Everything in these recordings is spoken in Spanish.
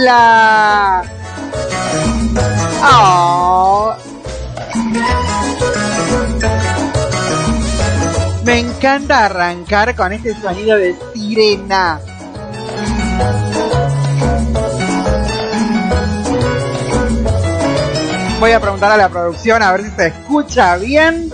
hola. Oh. Me encanta arrancar con este sonido de sirena. Voy a preguntar a la producción a ver si se escucha bien.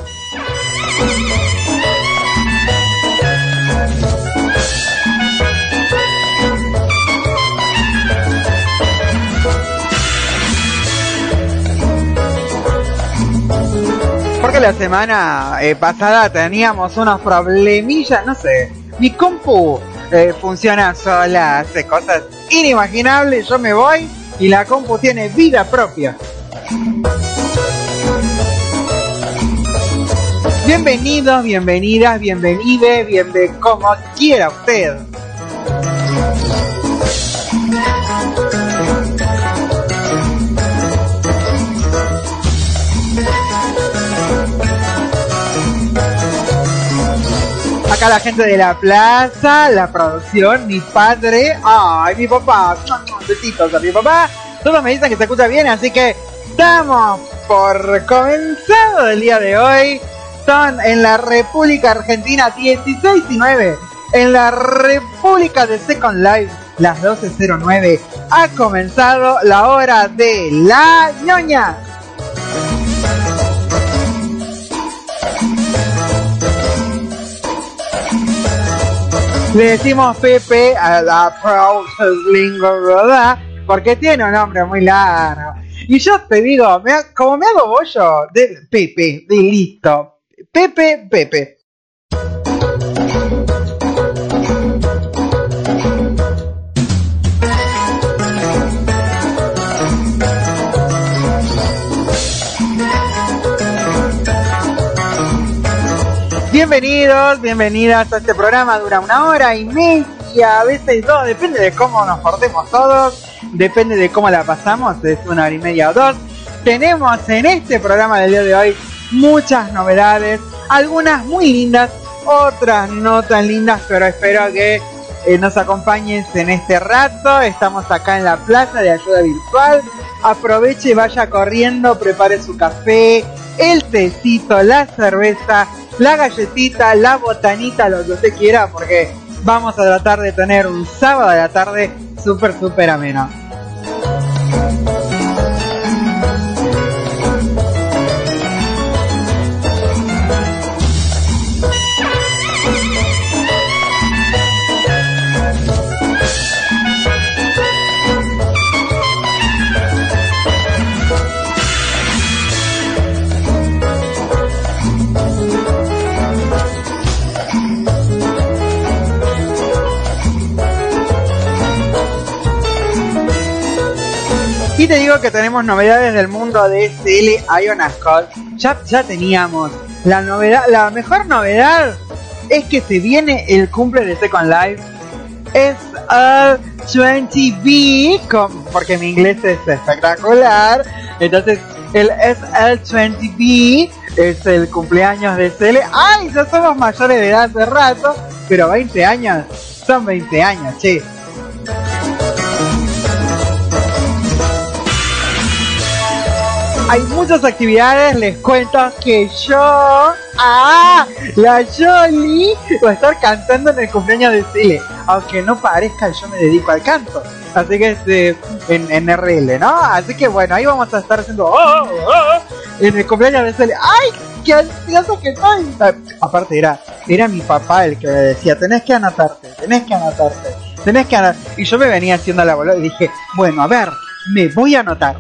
Porque la semana pasada teníamos unos problemillas, no sé. Mi compu funciona sola, hace cosas inimaginables. Yo me voy y la compu tiene vida propia. Bienvenidos, bienvenidas, bienvenide, como quiera usted. Acá la gente de la plaza, la producción, mi padre, ay, mi papá, besitos a mi papá. Todos me dicen que se escucha bien, así que estamos por comenzado el día de hoy. Son en la República Argentina 16 y 9. En la República de Second Life, las 12:09. Ha comenzado la hora de la ñoña. Le decimos Pepe a la Proudlingo, porque tiene un nombre muy largo. Y yo te digo, como me hago bollo de Pepe, de listo. Pepe. Bienvenidos, bienvenidas a este programa. Dura 1h30, a veces 2, depende de cómo nos portemos todos, depende de cómo la pasamos, es 1h30 o 2. Tenemos en este programa del día de hoy muchas novedades, algunas muy lindas, otras no tan lindas, pero espero que nos acompañes en este rato. Estamos acá en la Plaza de Ayuda Virtual. Aproveche y vaya corriendo, prepare su café, el tecito, la cerveza, la galletita, la botanita, lo que usted quiera, porque vamos a tratar de tener un sábado de la tarde súper ameno. Y te digo que tenemos novedades del mundo de SL Ionoscope. Ya teníamos la novedad. La mejor novedad es que se viene el cumple de Second Life. Es el 20B, porque mi inglés es espectacular. Entonces el SL20B es el cumpleaños de SL. ¡Ay! Ya somos mayores de edad hace rato, pero 20 años son 20 años, che. Hay muchas actividades, les cuento que yo, la Jolie, va a estar cantando en el cumpleaños de Cele. Aunque no parezca, yo me dedico al canto. Así que en RL, ¿no? Así que bueno, ahí vamos a estar haciendo en el cumpleaños de Cele. ¡Ay! ¡Qué ansioso que estoy! Aparte era mi papá el que me decía, tenés que anotarte. Y yo me venía haciendo la bola y dije, bueno, a ver, me voy a anotar.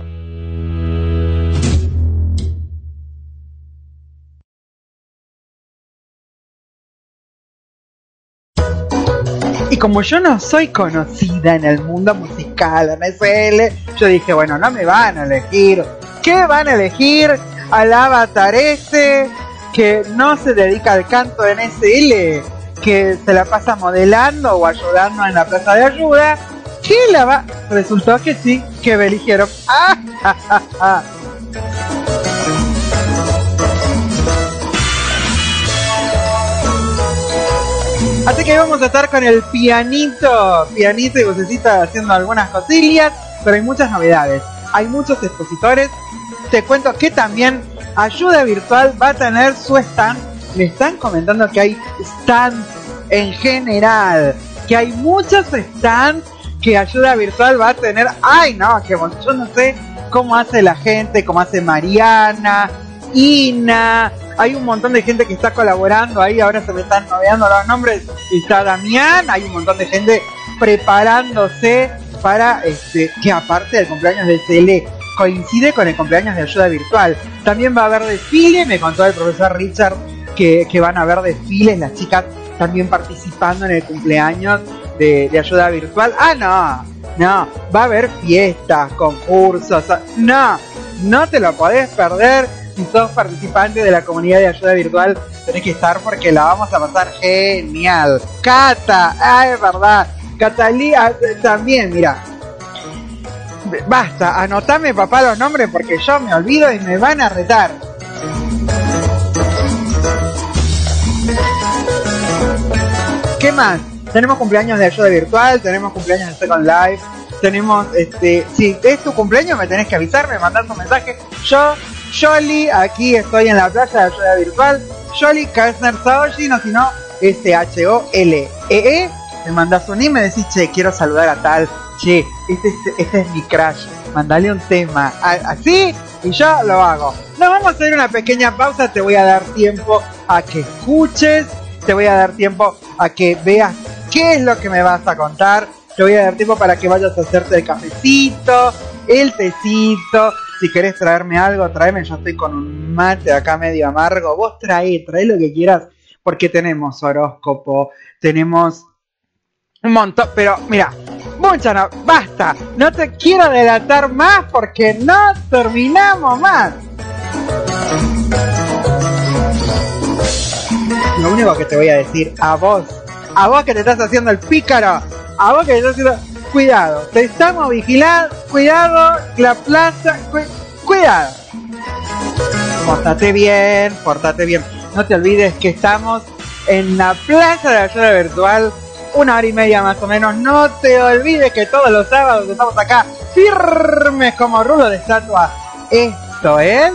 Y como yo no soy conocida en el mundo musical, en SL, yo dije, bueno, no me van a elegir. ¿Qué van a elegir? Al avatar ese que no se dedica al canto en SL, que se la pasa modelando o ayudando en la plaza de ayuda. ¿Qué la va? Resultó que sí, que me eligieron. Así que vamos a estar con el pianito y vocecita haciendo algunas cosillas. pero hay muchas novedades. Hay muchos expositores. Te cuento que también Ayuda Virtual va a tener su stand. Me están comentando que hay stands en general, que hay muchos stands que Ayuda Virtual va a tener. Ay, no, que yo no sé cómo hace la gente, cómo hace Mariana, Ina. Hay un montón de gente que está colaborando ahí. Ahora se me están olvidando los nombres. Está Damián. Hay un montón de gente preparándose para que aparte del cumpleaños del CL coincide con el cumpleaños de Ayuda Virtual. También va a haber desfile. Me contó el profesor Richard que van a haber desfiles. Las chicas también participando en el cumpleaños de Ayuda Virtual. No, va a haber fiestas, concursos. No te lo podés perder. Si sos participante de la comunidad de Ayuda Virtual, tenés que estar porque la vamos a pasar genial. Cata, es verdad. Catalina también, mira. Basta, anotame, papá, los nombres porque yo me olvido y me van a retar. ¿Qué más? Tenemos cumpleaños de Ayuda Virtual, tenemos cumpleaños de Second Life, tenemos, si es tu cumpleaños me tenés que avisar, me mandás un mensaje. Yoli, aquí estoy en la playa de Ayuda Virtual. Yoli Kaisner Saoshi, no, sino SHOLEE. Me mandás un email y me decís, che, quiero saludar a tal. Che, este es mi crush. Mandale un tema. Así, y yo lo hago. Nos vamos a hacer una pequeña pausa. Te voy a dar tiempo a que escuches. Te voy a dar tiempo a que veas qué es lo que me vas a contar. Te voy a dar tiempo para que vayas a hacerte el cafecito, el tecito. Si querés traerme algo, tráeme. Yo estoy con un mate acá medio amargo. Vos trae lo que quieras. Porque tenemos horóscopo, tenemos un montón. Pero mira, basta. No te quiero adelantar más porque no terminamos más. Lo único que te voy a decir a vos que te estás haciendo el pícaro, a vos que te estás haciendo... Cuidado, te estamos vigilando, cuidado, la plaza, cuidado. Pórtate bien. No te olvides que estamos en la plaza de Ayuda Virtual, 1 hora y media más o menos. No te olvides que todos los sábados estamos acá, firmes como rulo de estatua. Esto es...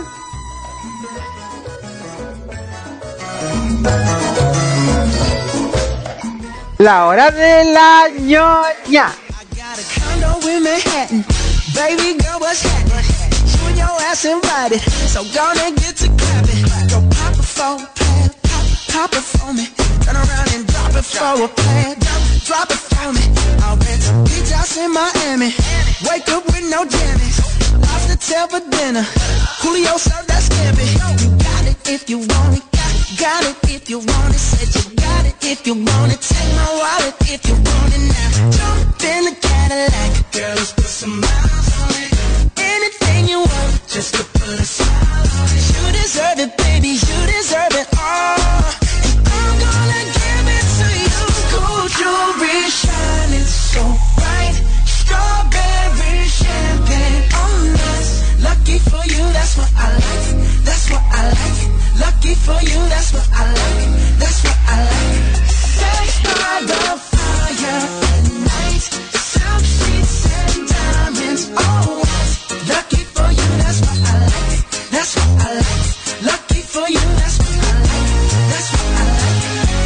La hora de la ñoña. Baby girl, what's happening? You and your ass invited, so gonna get to clapping. Go pop it for a plan, pop it for me. Turn around and drop it for a plan, drop it for me. I'll rent a beach house in Miami. Wake up with no jammies. Lobster tail for dinner. Julio served that scampi. You got it if you want it. Got it if you want it. Said you got it if you want it. Take my wallet if you want it now. Jump in the Cadillac. Girl, let's put some miles on it. Anything you want, just to put a smile on it. You deserve it, baby, you deserve it all. And I'm gonna give it to you. Gold jewelry shining so bright. Strawberry champagne on us. Lucky for you, that's what I like. That's what I like. Lucky for you, that's what I like. That's what I like. Sex by the fire at night. Silk sheets and diamonds, all white. Lucky for you, that's what I like. That's what I like. Lucky for you, that's what I like. That's what I like.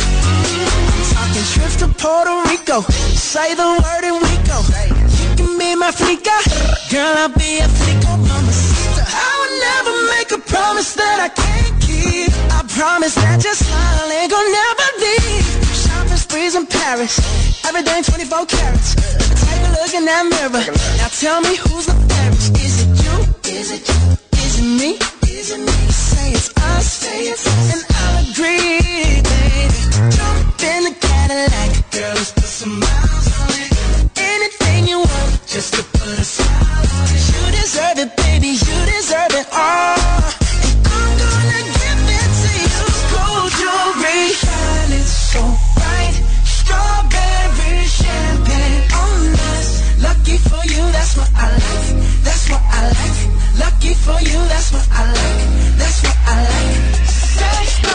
Talking trips to Puerto Rico. Say the word and we go. You can be my flica. Girl, I'll be a flico, mamacita. I would never make a promise that I can't keep. I promise that your smile ain't gonna never leave. Shopping sprees in Paris, everything 24 carats. Take a look in that mirror. Now tell me who's the fairest. Is it you? Is it you? Is it me? Is it me? Say it's us, say it's us, and I'll agree, baby. Jump in the Cadillac, girl, let's put some miles on it. Anything you want, just to put a smile on it. You deserve it, baby, you deserve it all. And I'm gonna give it to you. Gold jewelry shining so bright. Strawberry champagne on us. Lucky for you, that's what I like. That's what I like. Lucky for you, that's what I like. That's what I like. Sex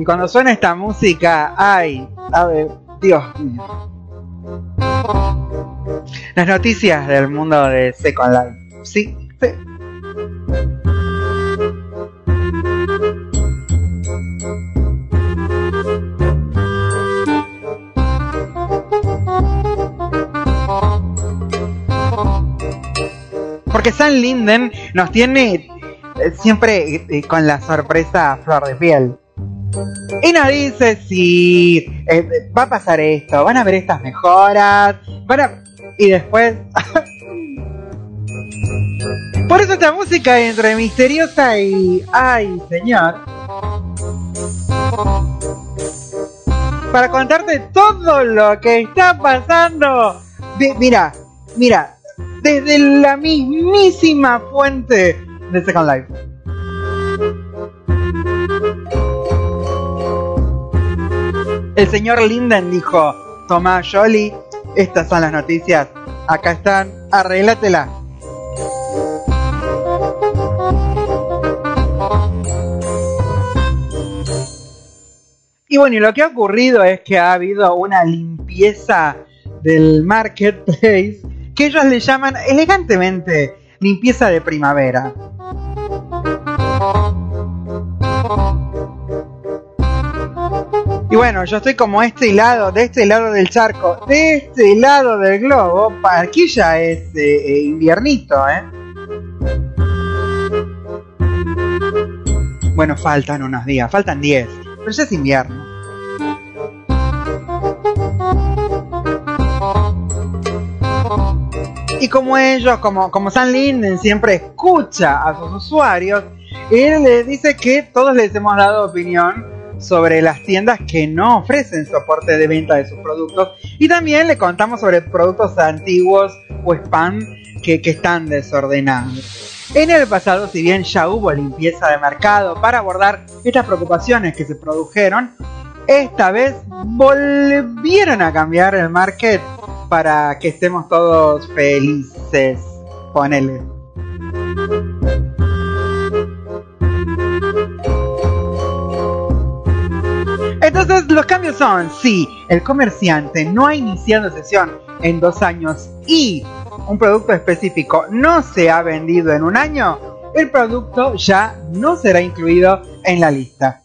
Y cuando suena esta música, ay, a ver, Dios mío. Las noticias del mundo de Second Life. Sí, sí. Porque Sam Linden nos tiene siempre con la sorpresa a flor de piel. Y nos dice si va a pasar esto, van a ver estas mejoras, y después... Por eso esta música entre misteriosa y... ¡Ay, señor! Para contarte todo lo que está pasando. Mira, desde la mismísima fuente de Second Life. El señor Linden dijo: Tomá, Jolie, estas son las noticias, acá están, arréglatela. Y bueno, y lo que ha ocurrido es que ha habido una limpieza del marketplace que ellos le llaman elegantemente limpieza de primavera. Y bueno, yo estoy como de este lado del charco, de este lado del globo. Aquí ya es inviernito, ¿eh? Bueno, faltan unos días, faltan 10, pero ya es invierno. Y como ellos, como Sam Linden siempre escucha a sus usuarios, él les dice que todos les hemos dado opinión sobre las tiendas que no ofrecen soporte de venta de sus productos, y también le contamos sobre productos antiguos o spam que están desordenados. En el pasado, si bien ya hubo limpieza de mercado para abordar estas preocupaciones que se produjeron, esta vez volvieron a cambiar el market para que estemos todos felices. Ponele. Entonces los cambios son: si el comerciante no ha iniciado sesión en 2 años y un producto específico no se ha vendido en 1 año, el producto ya no será incluido en la lista.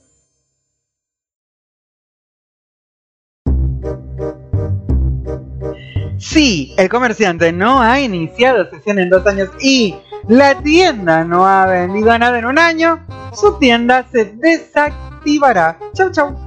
Si el comerciante no ha iniciado sesión en 2 años y la tienda no ha vendido nada en 1 año, su tienda se desactivará. Chau, chau.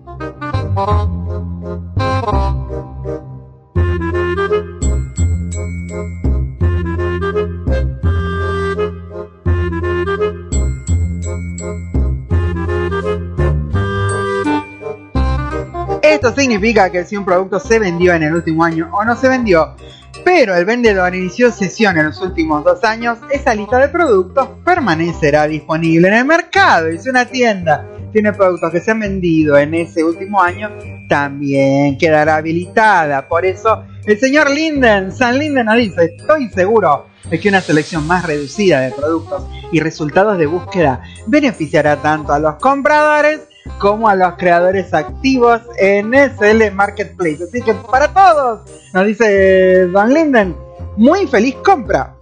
Esto significa que si un producto se vendió en el último año o no se vendió, pero el vendedor inició sesión en los últimos 2 años, esa lista de productos permanecerá disponible en el mercado. Y si una tienda tiene productos que se han vendido en ese último año, también quedará habilitada. Por eso el señor Sam Linden nos dice: estoy seguro de que una selección más reducida de productos y resultados de búsqueda beneficiará tanto a los compradores como a los creadores activos en SL Marketplace. Así que para todos, nos dice Sam Linden, muy feliz compra.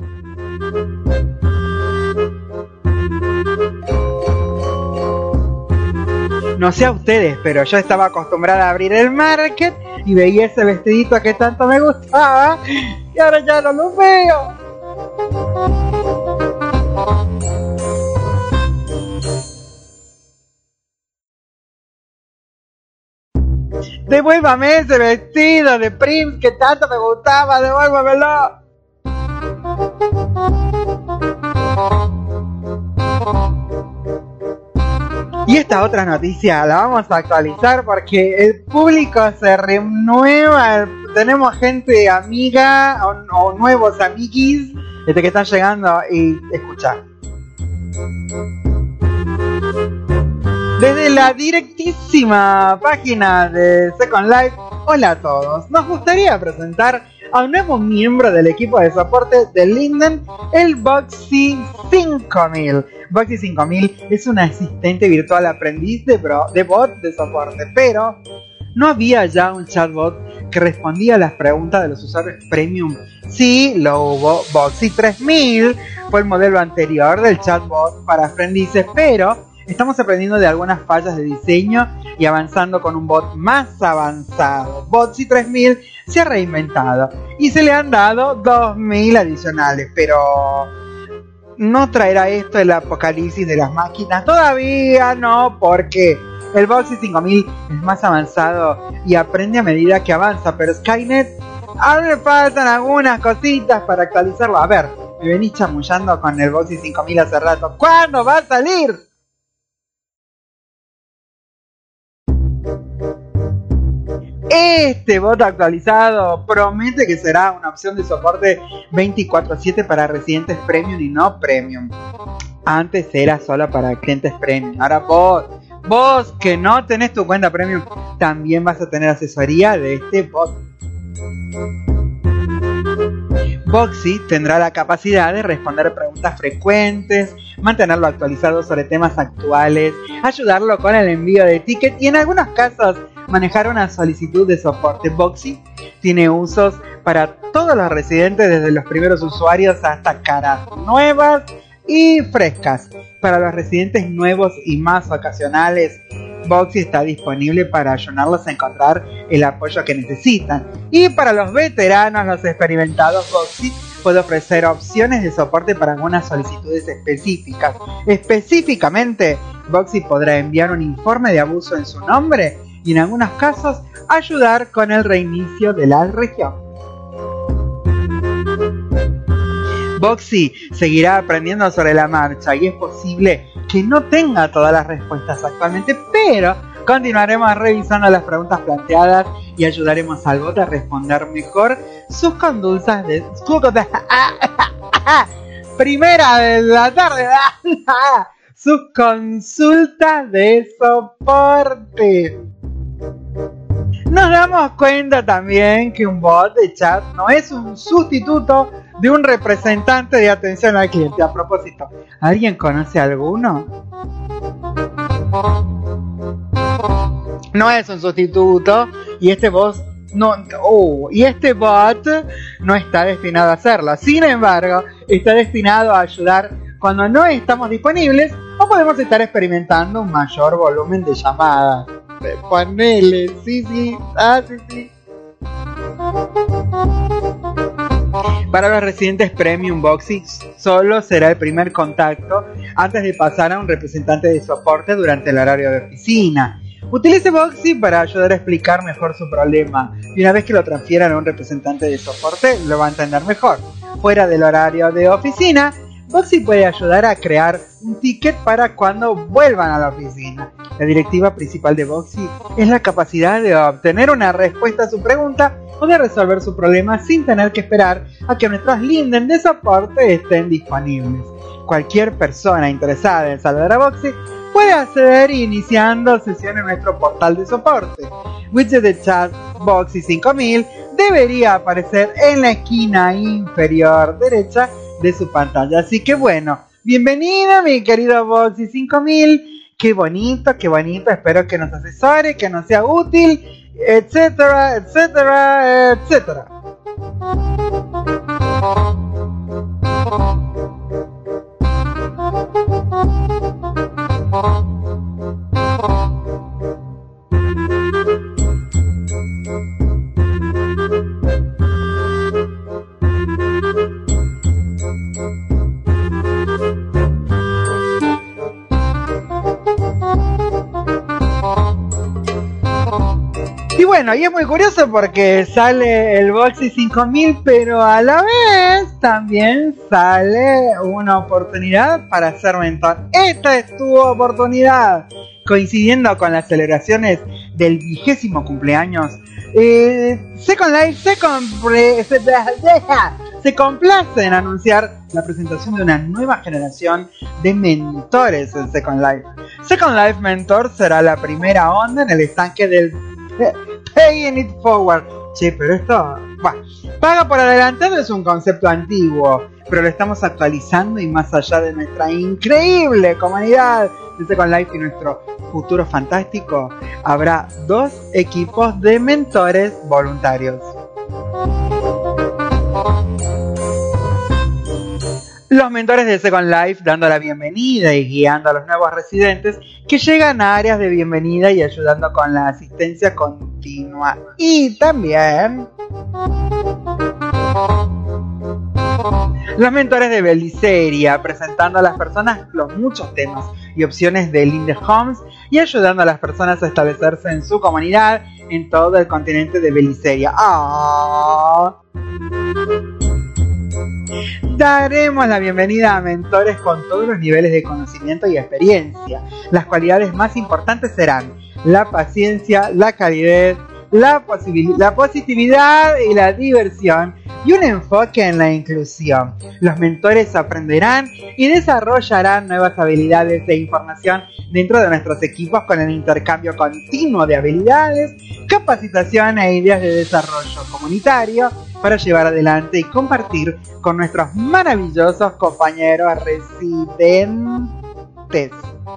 No sé a ustedes, pero yo estaba acostumbrada a abrir el market y veía ese vestidito que tanto me gustaba y ahora ya no lo veo. Devuélvame ese vestido de Prince que tanto me gustaba, devuélvamelo. Y esta otra noticia la vamos a actualizar porque el público se renueva. Tenemos gente amiga o nuevos amiguis que están llegando y escuchar. Desde la directísima página de Second Life, hola a todos. Nos gustaría presentar a un nuevo miembro del equipo de soporte de Linden, el Boxy 5000. Boxy 5000 es un asistente virtual aprendiz de bot de soporte, pero ¿no había ya un chatbot que respondía a las preguntas de los usuarios premium? Sí, lo hubo. Boxy 3000 fue el modelo anterior del chatbot para aprendices, pero estamos aprendiendo de algunas fallas de diseño y avanzando con un bot más avanzado. Boxy 3000 se ha reinventado y se le han dado 2000 adicionales, pero ¿no traerá esto el apocalipsis de las máquinas? Todavía no, porque el Boxy 5000 es más avanzado y aprende a medida que avanza, pero Skynet aún le faltan algunas cositas para actualizarlo. A ver, me venís chamullando con el Boxy 5000 hace rato. ¿Cuándo va a salir? Este bot actualizado promete que será una opción de soporte 24/7 para residentes premium y no premium. Antes era solo para clientes premium. Ahora vos que no tenés tu cuenta premium, también vas a tener asesoría de este bot. Boxy tendrá la capacidad de responder preguntas frecuentes, mantenerlo actualizado sobre temas actuales, ayudarlo con el envío de tickets y en algunos casos manejar una solicitud de soporte. Boxy tiene usos para todos los residentes, desde los primeros usuarios hasta caras nuevas y frescas. Para los residentes nuevos y más ocasionales, Boxy está disponible para ayudarlos a encontrar el apoyo que necesitan. Y para los veteranos, los experimentados, Boxy puede ofrecer opciones de soporte para algunas solicitudes específicas. Específicamente, Boxy podrá enviar un informe de abuso en su nombre y en algunos casos ayudar con el reinicio de la región. Boxy seguirá aprendiendo sobre la marcha y es posible que no tenga todas las respuestas actualmente, pero continuaremos revisando las preguntas planteadas y ayudaremos al bot a responder mejor sus consultas de primera de la tarde, sus consultas de soporte. Nos damos cuenta también que un bot de chat no es un sustituto de un representante de atención al cliente. A propósito, ¿alguien conoce alguno? No es un sustituto y este bot no está destinado a hacerlo. Sin embargo, está destinado a ayudar cuando no estamos disponibles o podemos estar experimentando un mayor volumen de llamadas. Ponele, sí. Para los residentes Premium, Boxy solo será el primer contacto antes de pasar a un representante de soporte durante el horario de oficina. Utilice Boxy para ayudar a explicar mejor su problema y una vez que lo transfieran a un representante de soporte lo va a entender mejor. Fuera del horario de oficina, Boxy puede ayudar a crear un ticket para cuando vuelvan a la oficina. La directiva principal de Boxy es la capacidad de obtener una respuesta a su pregunta o de resolver su problema sin tener que esperar a que nuestros Linden de soporte estén disponibles. Cualquier persona interesada en saludar a Boxy puede acceder iniciando sesión en nuestro portal de soporte. Widget de chat Boxy 5000 debería aparecer en la esquina inferior derecha de su pantalla. Así que bueno, bienvenido mi querido Boxy 5000. Qué bonito, espero que nos asesore, que nos sea útil, etcétera. Y bueno, y es muy curioso porque sale el Boxy 5000, pero a la vez también sale una oportunidad para ser mentor. Esta es tu oportunidad. Coincidiendo con las celebraciones del 20º cumpleaños, Second Life se complace en anunciar la presentación de una nueva generación de mentores en Second Life. Second Life Mentor será la primera onda en el estanque del Paying It Forward, Che, pero esto, bueno, paga por adelantado es un concepto antiguo, pero lo estamos actualizando y más allá de nuestra increíble comunidad de Second Life y nuestro futuro fantástico, habrá 2 equipos de mentores voluntarios. Los mentores de Second Life dando la bienvenida y guiando a los nuevos residentes que llegan a áreas de bienvenida y ayudando con la asistencia continua. Y también los mentores de Beliceria presentando a las personas los muchos temas y opciones de Linde Homes y ayudando a las personas a establecerse en su comunidad en todo el continente de Beliceria. ¡Oh! Daremos la bienvenida a mentores con todos los niveles de conocimiento y experiencia. Las cualidades más importantes serán la paciencia, la calidez, la positividad y la diversión y un enfoque en la inclusión. Los mentores aprenderán y desarrollarán nuevas habilidades e información dentro de nuestros equipos con el intercambio continuo de habilidades, capacitación e ideas de desarrollo comunitario para llevar adelante y compartir con nuestros maravillosos compañeros residentes.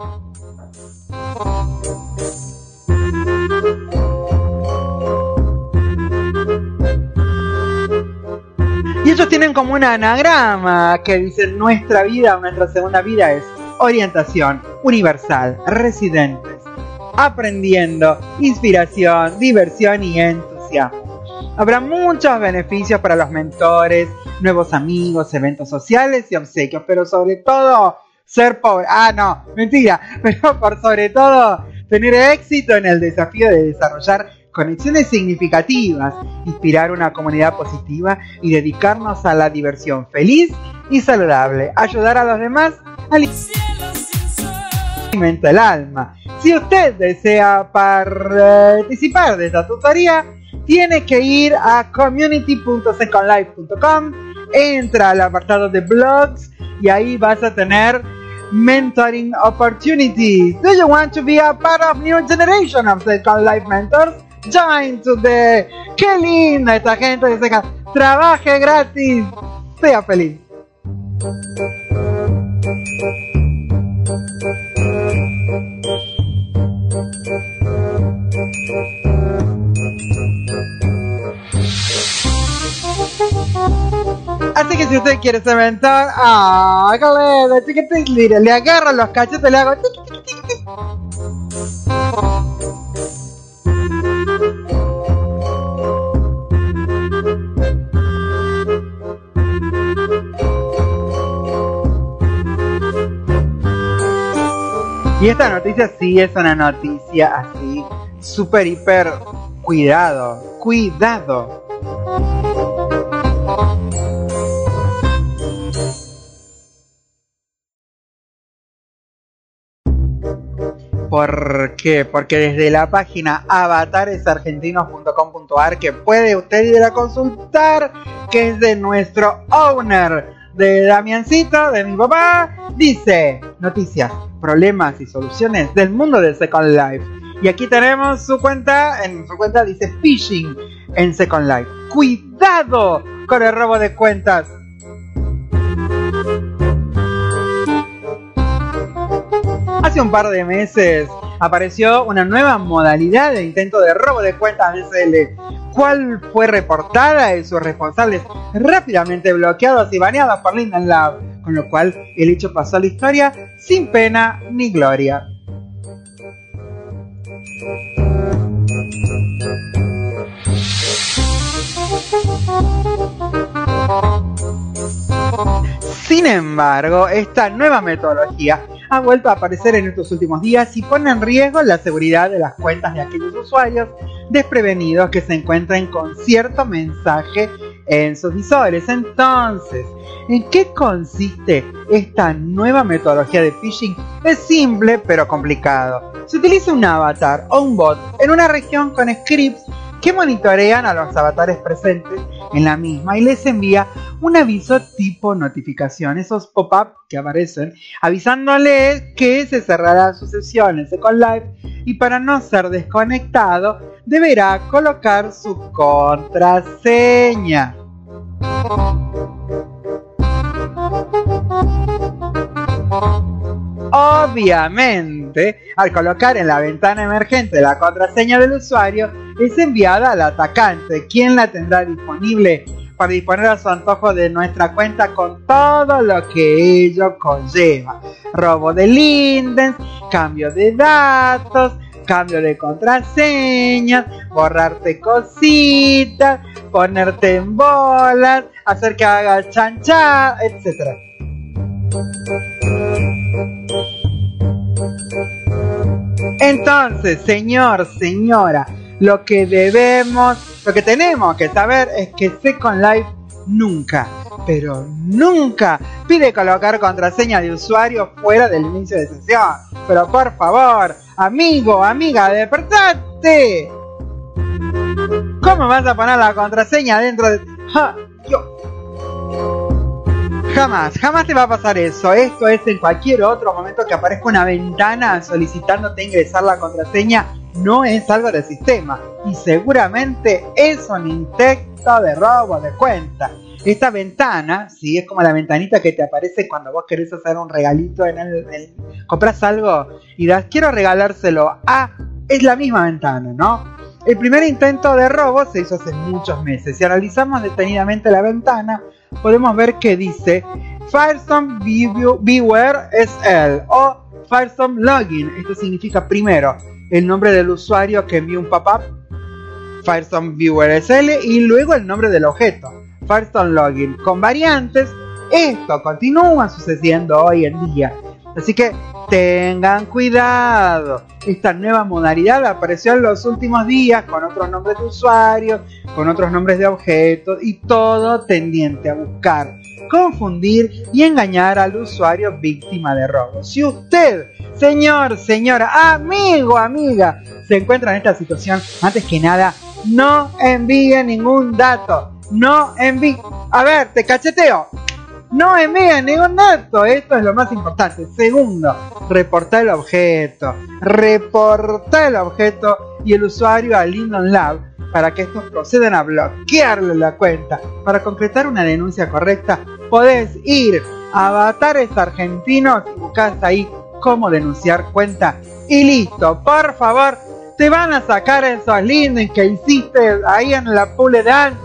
Y ellos tienen como un anagrama que dice nuestra vida, nuestra segunda vida es orientación universal, residentes, aprendiendo, inspiración, diversión y entusiasmo. Habrá muchos beneficios para los mentores, nuevos amigos, eventos sociales y obsequios, pero sobre todo ser pobre. Ah, no, mentira, pero por sobre todo tener éxito en el desafío de desarrollar conexiones significativas, inspirar una comunidad positiva y dedicarnos a la diversión feliz y saludable, ayudar a los demás a alimentar el alma. Si usted desea participar de esta tutoría, tiene que ir a community.secondlife.com, entra al apartado de blogs y ahí vas a tener mentoring opportunities. Do you want to be a part of new generation of Second Life mentors? Join today. ¡Qué linda esta gente que se trabaje gratis! Sea feliz. Así que si usted quiere ser mentor, le agarro los cachetes, le hago y esta noticia sí es una noticia así, súper, hiper, cuidado. ¿Por qué? Porque desde la página avataresargentinos.com.ar, que puede usted ir a consultar, que es de nuestro owner, de Damiancito, de mi papá, dice noticias, problemas y soluciones del mundo de Second Life. Y aquí tenemos su cuenta, en su cuenta dice phishing en Second Life. ¡Cuidado con el robo de cuentas! Hace un par de meses apareció una nueva modalidad de intento de robo de cuentas DSL, cual fue reportada y sus responsables rápidamente bloqueados y baneados por Linden Lab, con lo cual el hecho pasó a la historia sin pena ni gloria. Sin embargo, esta nueva metodología ha vuelto a aparecer en estos últimos días y pone en riesgo la seguridad de las cuentas de aquellos usuarios desprevenidos que se encuentren con cierto mensaje en sus visores. Entonces, ¿en qué consiste esta nueva metodología de phishing? Es simple pero complicado. Se utiliza un avatar o un bot en una región con scripts que monitorean a los avatares presentes en la misma y les envía un aviso tipo notificación, esos pop-up que aparecen avisándoles que se cerrará su sesión en Second Life, y para no ser desconectado deberá colocar su contraseña. Obviamente, al colocar en la ventana emergente la contraseña del usuario, es enviada al atacante, quien la tendrá disponible para disponer a su antojo de nuestra cuenta con todo lo que ello conlleva. Robo de lindens, cambio de datos, cambio de contraseñas, borrarte cositas, ponerte en bolas, hacer que haga chanchá, etc. Entonces, señor, señora, lo que tenemos que saber es que Second Life nunca, pero nunca pide colocar contraseña de usuario fuera del inicio de sesión. Pero por favor, amigo, amiga, despertate. ¿Cómo vas a poner la contraseña dentro de... Jamás te va a pasar eso. Esto es en cualquier otro momento que aparezca una ventana solicitándote ingresar la contraseña. No es algo del sistema. Y seguramente es un intento de robo de cuenta. Esta ventana, sí, es como la ventanita que te aparece cuando vos querés hacer un regalito compras algo y das, quiero regalárselo a... Es la misma ventana, ¿no? El primer intento de robo se hizo hace muchos meses. Si analizamos detenidamente la ventana, podemos ver que dice Firestorm Viewer SL o Firestorm Login. Esto significa primero el nombre del usuario que envió un pop-up, Firestorm Viewer SL, y luego el nombre del objeto, Firestorm Login. Con variantes, esto continúa sucediendo hoy en día. Así que tengan cuidado. Esta nueva modalidad apareció en los últimos días con otros nombres de usuarios, con otros nombres de objetos y todo tendiente a buscar, confundir y engañar al usuario víctima de robo. Si usted, señor, señora, amigo, amiga, se encuentra en esta situación, antes que nada, no envíe ningún dato. No envíe... A ver, te cacheteo. No envíen ningún dato, esto es lo más importante. Segundo, reportar el objeto y el usuario a Linden Lab para que estos procedan a bloquearle la cuenta. Para concretar una denuncia correcta, podés ir a Avatares Argentinos y buscás ahí cómo denunciar cuenta y listo. Por favor, te van a sacar esos lindens que hiciste ahí en la pool dance.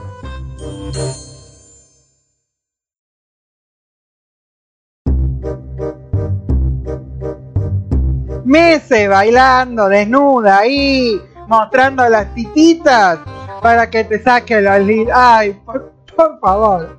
Meses bailando desnuda ahí, mostrando las tititas para que te saque los lindos. Ay, por favor.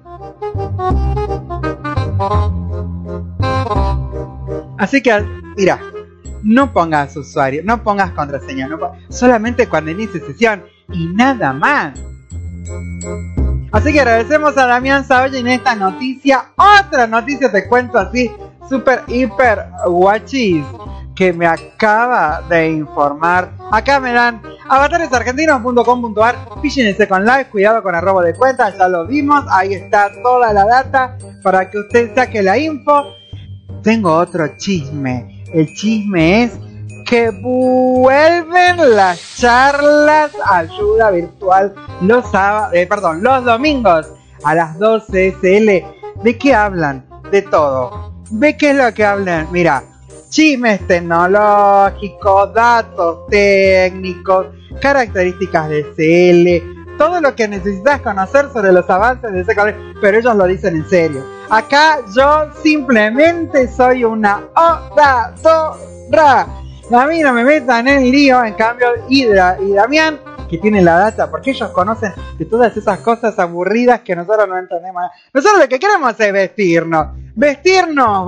Así que, mira, no pongas usuario, no pongas contraseña, solamente cuando inicie sesión y nada más. Así que agradecemos a Damián Saoya en esta noticia. Otra noticia te cuento así, super hiper guachis, que me acaba de informar. Acá me dan avataresargentinos.com.ar, pillen Second Life, cuidado con el robo de cuentas, ya lo vimos, ahí está toda la data para que usted saque la info. Tengo otro chisme. El chisme es que vuelven las charlas ayuda virtual los domingos a las 12 SL. ¿De qué hablan? De todo. ¿De qué es lo que hablan? Mira, chismes tecnológicos, datos técnicos, características de CL, todo lo que necesitas conocer sobre los avances de Second Life, pero ellos lo dicen en serio. Acá yo simplemente soy una oradora. A mí no me metan en lío, en cambio Hydra y Damián, que tienen la data, porque ellos conocen de todas esas cosas aburridas que nosotros no entendemos. Nosotros lo que queremos es vestirnos,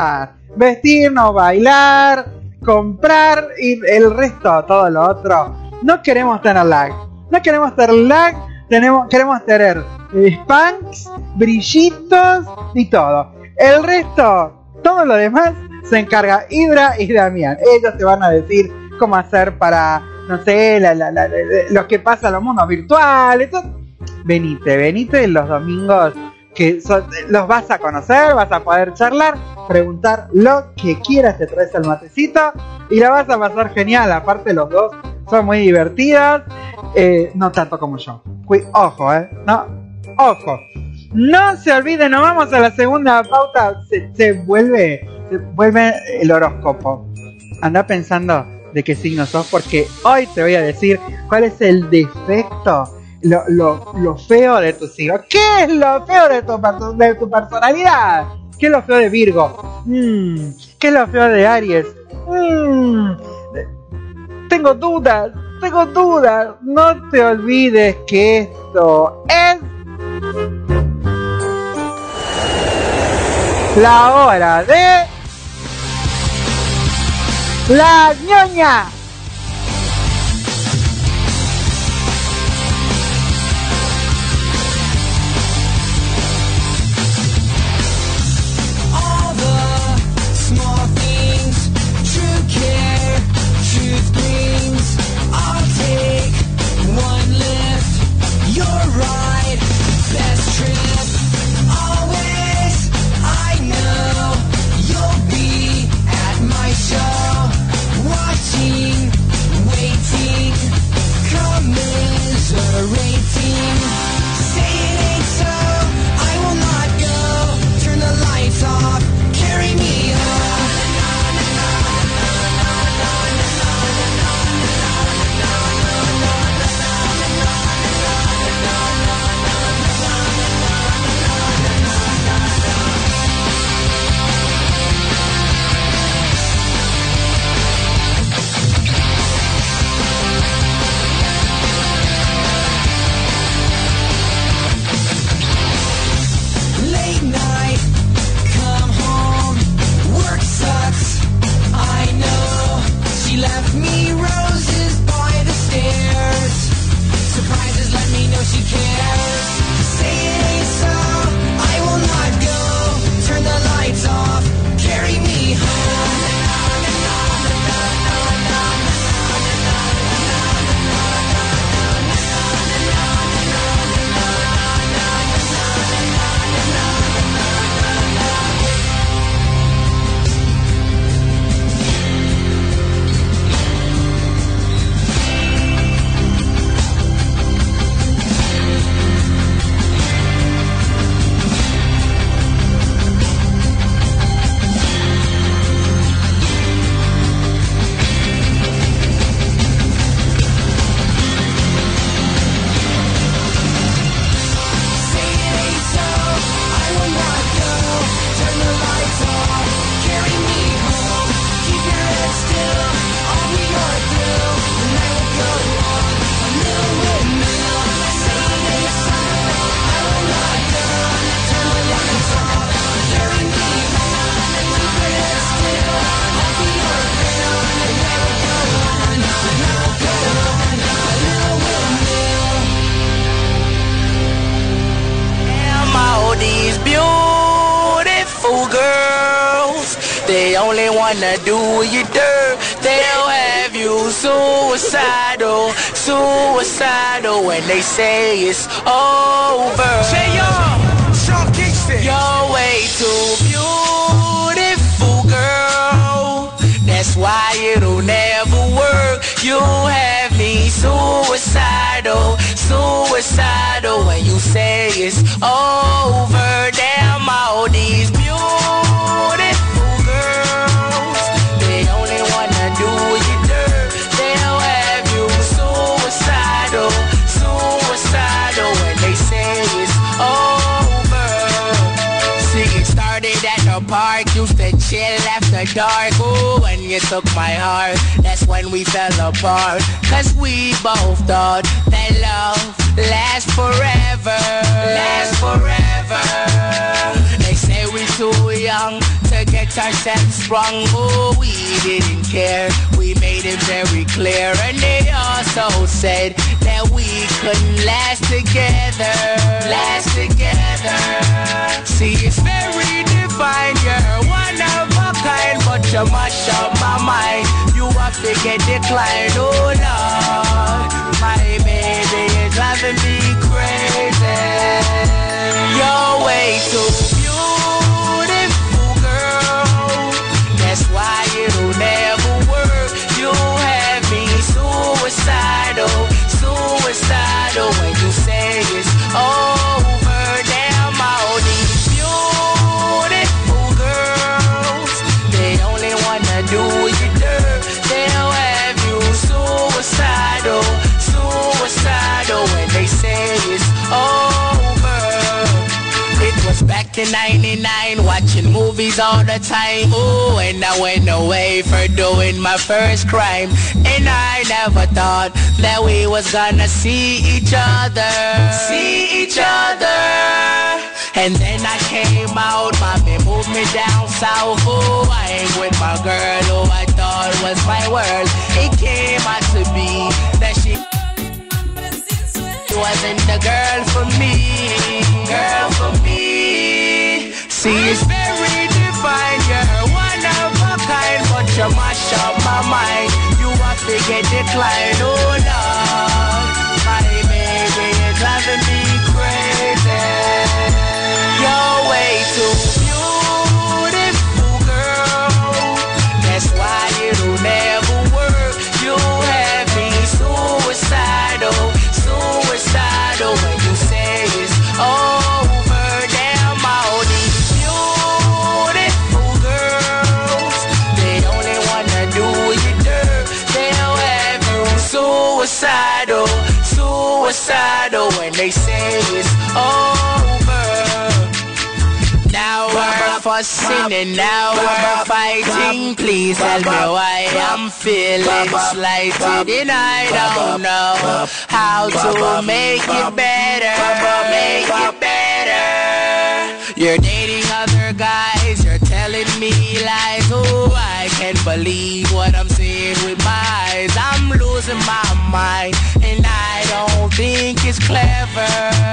bailar, comprar y el resto, todo lo otro. No queremos tener lag, queremos tener spanks, brillitos y todo. El resto, todo lo demás, se encarga Hydra y Damián. Ellos te van a decir cómo hacer para, no sé, lo que pasa en los mundos virtuales. Venite los domingos, que los vas a conocer, vas a poder charlar, preguntar lo que quieras, te traes el matecito y la vas a pasar genial. Aparte los dos son muy divertidos No tanto como yo. Ojo, no, ojo. No se olviden, nos vamos a la segunda pauta. Se vuelve el horóscopo. Anda pensando de qué signo sos, porque hoy te voy a decir cuál es el defecto, lo feo de tu signo. ¿Qué es lo feo de tu personalidad? ¿Qué es lo feo de Virgo? ¿Qué es lo feo de Aries? Tengo dudas. No te olvides que esto es la hora de la ñoña. They only wanna do you dirt. They'll have you suicidal, suicidal when they say it's over. Say yo, Sean Kingston. You're way too beautiful, girl. That's why it'll never work. You have me suicidal, suicidal when you say it's over. Damn, all these beautiful girls, they only wanna do you dirt. They'll have you suicidal, suicidal when they say it's over. See, it started at the park, used to chill after dark. Ooh, when you took my heart, that's when we fell apart. Cause we both thought that love lasts forever, lasts forever. They say we're too young to get ourselves sprung. Oh, we didn't care, we made it very clear. And they also said that we couldn't last together, last together. See, it's very divine, you're one of a kind, but you mash up my mind. You have to get declined, oh Lord. My baby is driving me crazy. You're way too beautiful, girl. That's why it'll never work. You have me suicidal, suicidal 1999, watching movies all the time. Ooh, and I went away for doing my first crime. And I never thought that we was gonna see each other. And then I came out, mommy moved me down south. Ooh, I ain't with my girl who I thought was my world. It came out to be that she wasn't the girl for me. See, it's very divine, you're one of a kind, but you mash up my mind. You have to get declined, oh Lord. My baby is driving me crazy. You're way too beautiful, girl. That's why it'll never work. You have me suicidal when you say it's over. Damn, all these beautiful girls, they only wanna do you dirt. They'll have you suicidal when they say it's over. Now we're fussing and now we're fighting. Please tell me why I'm feeling slighted, and I don't know how to make it better. You're dating other guys, you're telling me lies. Oh, I can't believe what I'm seeing with my eyes. I'm losing my mind, and I don't think it's clever.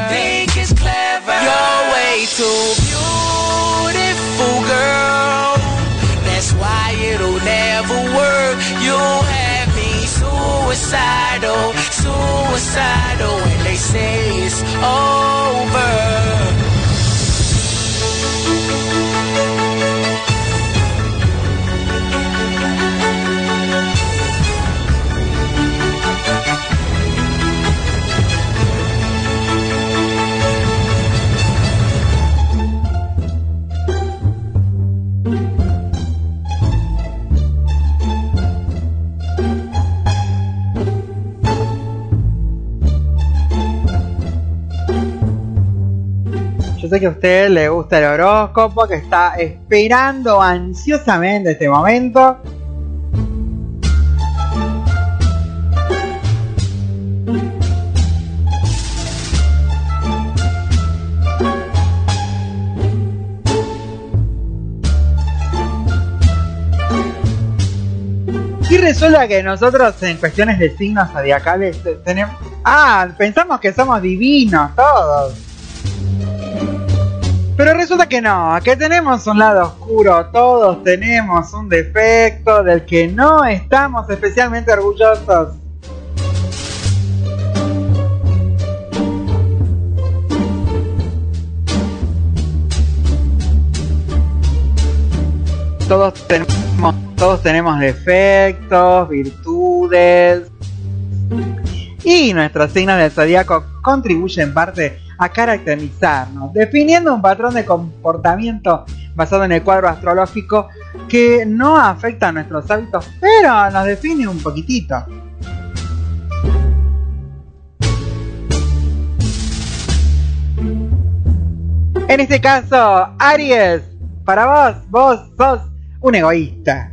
You're way too beautiful, girl. That's why it'll never work. You have me suicidal when they say it's over. Yo sé que a usted le gusta el horóscopo, que está esperando ansiosamente este momento. Y resulta que nosotros en cuestiones de signos zodiacales tenemos... pensamos que somos divinos todos. Pero resulta que no, que tenemos un lado oscuro, todos tenemos un defecto del que no estamos especialmente orgullosos. Todos tenemos defectos, virtudes. Y nuestros signos del zodiaco contribuyen en parte a caracterizarnos, definiendo un patrón de comportamiento basado en el cuadro astrológico que no afecta a nuestros hábitos, pero nos define un poquitito. En este caso, Aries, para vos sos un egoísta.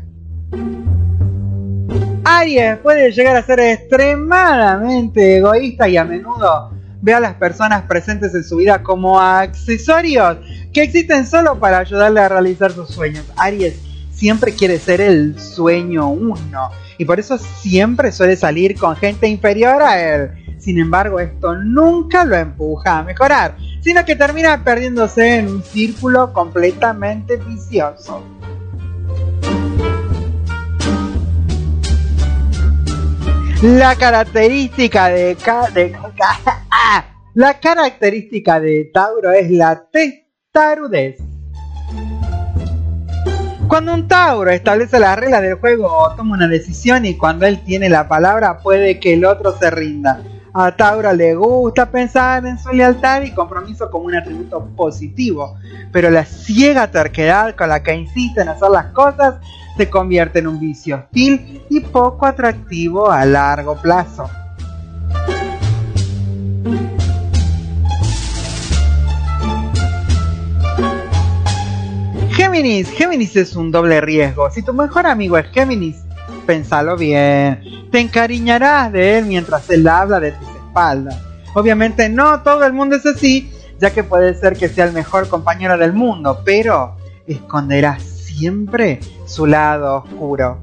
Aries puede llegar a ser extremadamente egoísta y a menudo ve a las personas presentes en su vida como accesorios que existen solo para ayudarle a realizar sus sueños. Aries siempre quiere ser el sueño uno y por eso siempre suele salir con gente inferior a él. Sin embargo, esto nunca lo empuja a mejorar, sino que termina perdiéndose en un círculo completamente vicioso. La característica de Tauro es la testarudez. Cuando un Tauro establece las reglas del juego o toma una decisión y cuando él tiene la palabra puede que el otro se rinda. A Tauro le gusta pensar en su lealtad y compromiso como un atributo positivo, pero la ciega terquedad con la que insiste en hacer las cosas se convierte en un vicio hostil y poco atractivo a largo plazo. Géminis es un doble riesgo. Si tu mejor amigo es Géminis, pensalo bien. Te encariñarás de él mientras él habla de tus espaldas. Obviamente no todo el mundo es así, ya que puede ser que sea el mejor compañero del mundo, pero esconderás siempre su lado oscuro.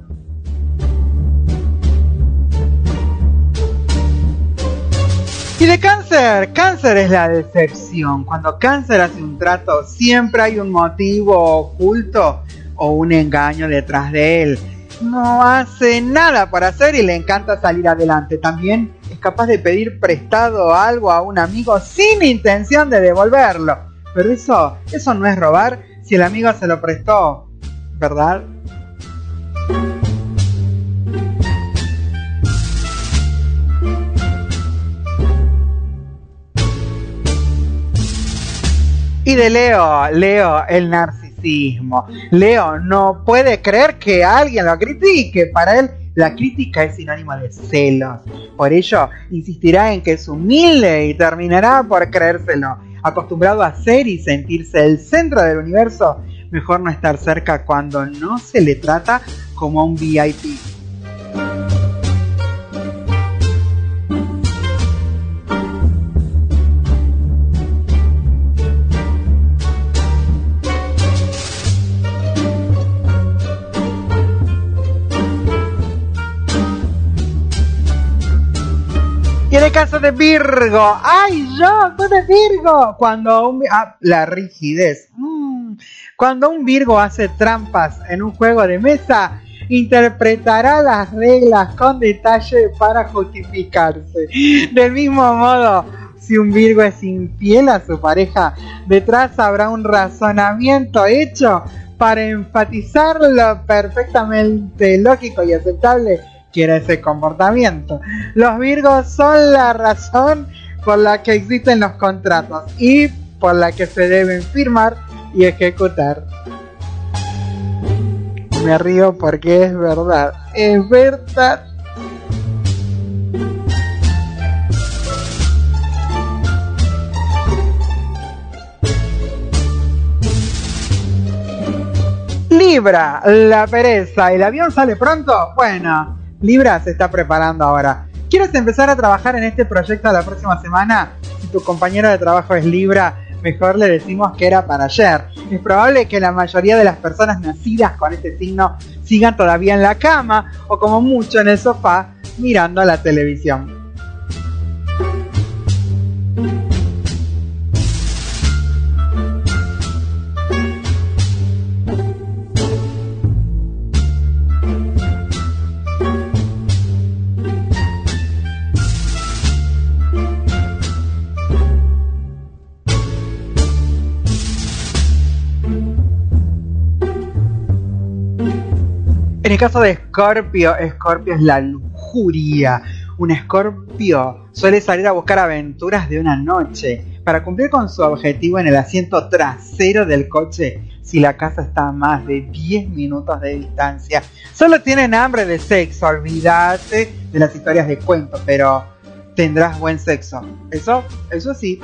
Y de Cáncer, Cáncer es la decepción. Cuando Cáncer hace un trato, siempre hay un motivo oculto o un engaño detrás de él. No hace nada por hacer y le encanta salir adelante. También es capaz de pedir prestado algo a un amigo sin intención de devolverlo. Pero eso no es robar si el amigo se lo prestó, ¿verdad? Y de Leo, el narcisismo. Leo no puede creer que alguien lo critique. Para él, la crítica es sinónimo de celos. Por ello, insistirá en que es humilde y terminará por creérselo. Acostumbrado a ser y sentirse el centro del universo, mejor no estar cerca cuando no se le trata como a un VIP. Y en el caso de Virgo, ¡ay, yo soy de Virgo! Cuando la rigidez. Cuando un Virgo hace trampas en un juego de mesa, interpretará las reglas con detalle para justificarse. Del mismo modo, si un Virgo es infiel a su pareja, detrás habrá un razonamiento hecho para enfatizar lo perfectamente lógico y aceptable que era ese comportamiento. Los Virgos son la razón por la que existen los contratos y por la que se deben firmar y ejecutar. Me río porque es verdad. Es verdad. Libra, la pereza. ¿El avión sale pronto? Bueno, Libra se está preparando ahora. ¿Quieres empezar a trabajar en este proyecto la próxima semana? Si tu compañero de trabajo es Libra, mejor le decimos que era para ayer. Es probable que la mayoría de las personas nacidas con este signo sigan todavía en la cama o como mucho en el sofá mirando la televisión. En el caso de Escorpio, Escorpio es la lujuria. Un Escorpio suele salir a buscar aventuras de una noche para cumplir con su objetivo en el asiento trasero del coche si la casa está a más de 10 minutos de distancia. Solo tienen hambre de sexo, olvídate de las historias de cuento, pero tendrás buen sexo. Eso sí.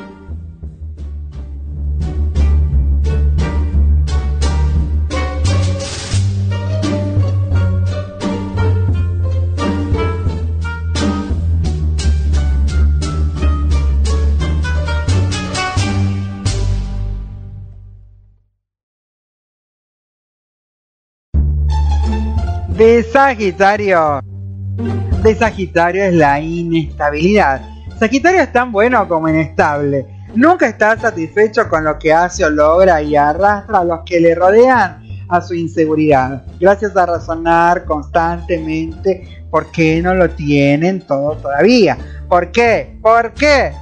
De Sagitario es la inestabilidad. Sagitario es tan bueno como inestable. Nunca está satisfecho con lo que hace o logra y arrastra a los que le rodean a su inseguridad. Gracias a razonar constantemente por qué no lo tienen todo todavía. ¿Por qué? ¿Por qué?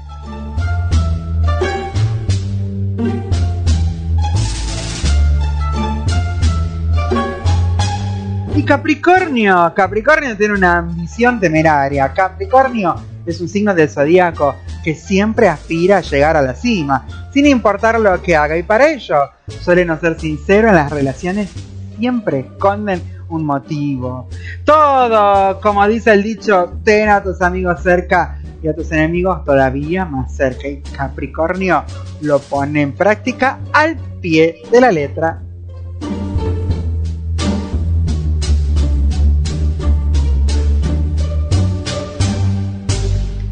Y Capricornio tiene una ambición temeraria. Capricornio es un signo del zodíaco que siempre aspira a llegar a la cima, sin importar lo que haga, y para ello suele no ser sincero en las relaciones, siempre esconden un motivo. Todo, como dice el dicho, ten a tus amigos cerca y a tus enemigos todavía más cerca. Y Capricornio lo pone en práctica al pie de la letra.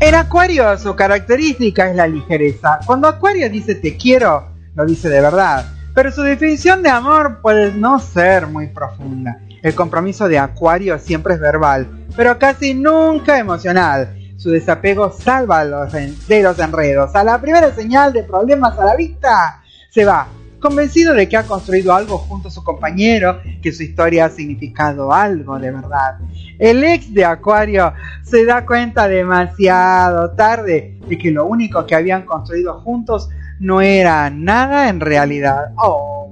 En Acuario su característica es la ligereza. Cuando Acuario dice te quiero, lo dice de verdad. Pero su definición de amor puede no ser muy profunda. El compromiso de Acuario siempre es verbal, pero casi nunca emocional. Su desapego salva de los enredos. A la primera señal de problemas a la vista, se va, convencido de que ha construido algo junto a su compañero, que su historia ha significado algo de verdad. El ex de Acuario se da cuenta demasiado tarde de que lo único que habían construido juntos no era nada en realidad. Oh.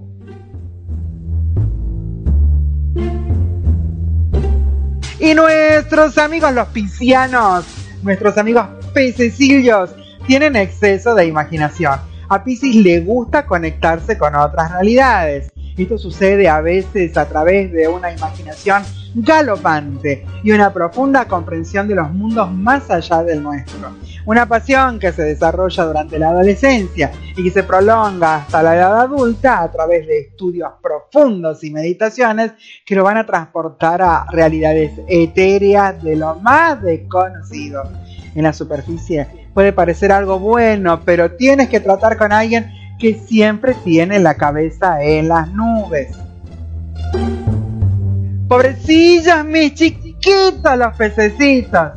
Y nuestros amigos los piscianos, nuestros amigos pececillos, tienen exceso de imaginación. A Piscis le gusta conectarse con otras realidades. Esto sucede a veces a través de una imaginación galopante y una profunda comprensión de los mundos más allá del nuestro. Una pasión que se desarrolla durante la adolescencia y que se prolonga hasta la edad adulta a través de estudios profundos y meditaciones que lo van a transportar a realidades etéreas de lo más desconocido. En la superficie puede parecer algo bueno, pero tienes que tratar con alguien que siempre tiene la cabeza en las nubes. Pobrecillos mis chiquitos los pececitos.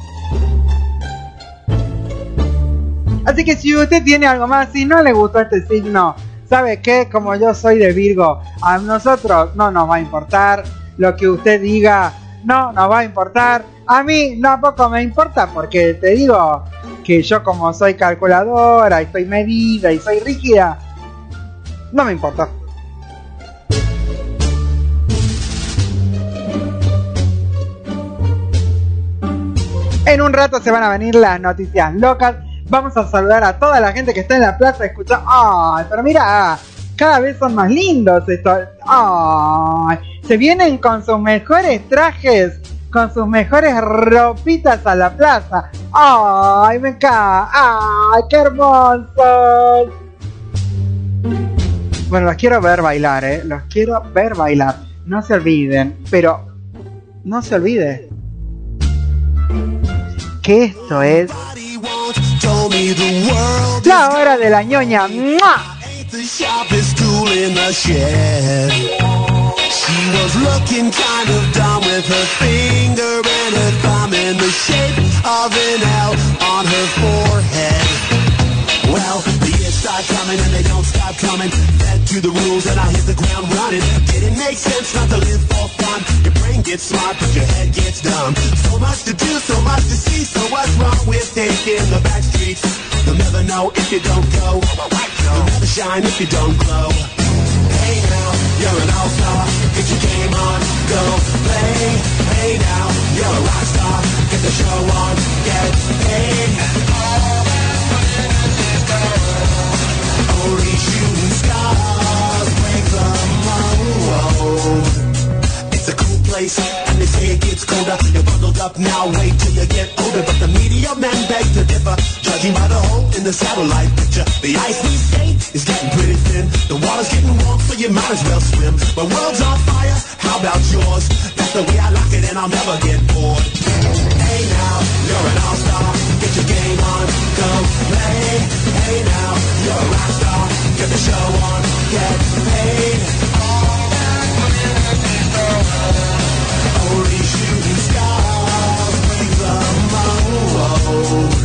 Así que si usted tiene algo más, si no le gustó este signo, ¿sabe qué? Como yo soy de Virgo, a nosotros no nos va a importar lo que usted diga, no nos va a importar. A mí tampoco me importa, porque te digo que yo, como soy calculadora y soy medida y soy rígida, no me importa. En un rato se van a venir las noticias locas. Vamos a saludar a toda la gente que está en la plaza escuchando. ¡Ay! Pero mira, cada vez son más lindos estos. ¡Ay! Se vienen con sus mejores trajes, con sus mejores ropitas a la plaza. ¡Ay! Me encanta. ¡Ay! ¡Qué hermosos! Bueno, los quiero ver bailar, los quiero ver bailar. No se olviden, pero no se olvide que esto es la hora de la ñoña. ¡Mua! She was looking kind of dumb with her finger and her thumb in the shape of an L on her forehead. Well, the years start coming and they don't stop coming. Fed to the rules and I hit the ground running. Didn't make sense not to live for fun. Your brain gets smart but your head gets dumb. So much to do, so much to see. So what's wrong with taking the back streets? You'll never know if you don't go. You'll never shine if you don't glow. Hey now, you're an all-star. Get your game on, go play. Hey now, you're a rock star. Get the show on, get paid. Only shooting stars break the mold. It's a cool place, and they say it gets colder. You're bundled up now, wait till you get older. But the media men beg to differ, judging by the hole in the satellite picture. The ice we skate is getting pretty thin. The water's getting warm, so you might as well swim. My world's on fire, how about yours? That's the way I like it, and I'll never get bored. Hey now, you're an all-star. Get your game on, go play. Hey now, you're a rock star. Get the show on, get paid. Only shooting stars break the mold.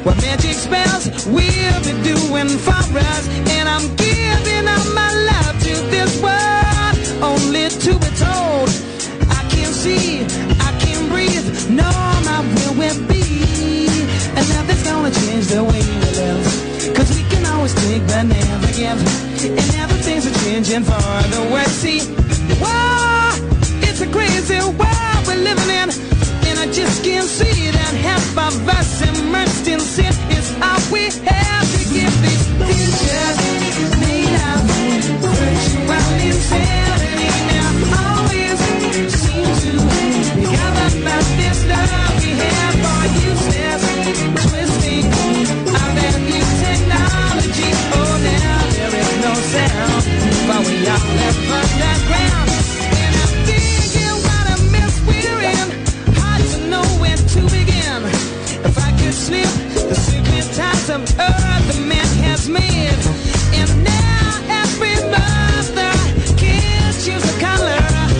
what magic spells will be doing for us. And I'm giving up my love to this world, only to be told I can't see, I can't breathe, no, my will be. And nothing's gonna change the way we live, 'cause we can always take but never give. And everything's changing for the worse. See, whoa, it's a crazy world we're living in, and I just can't see that half of us immersed in sin is all we have to give. These futures made of virtual insanity now always seem to be covered by this love we have for useless twisting of that new technology. Oh, now there is no sound, but we all left underground. And I'm thinking what a mess we're in, hard to know where to begin. If I could slip the secret ties of earth the man has made, and now every mother can choose a color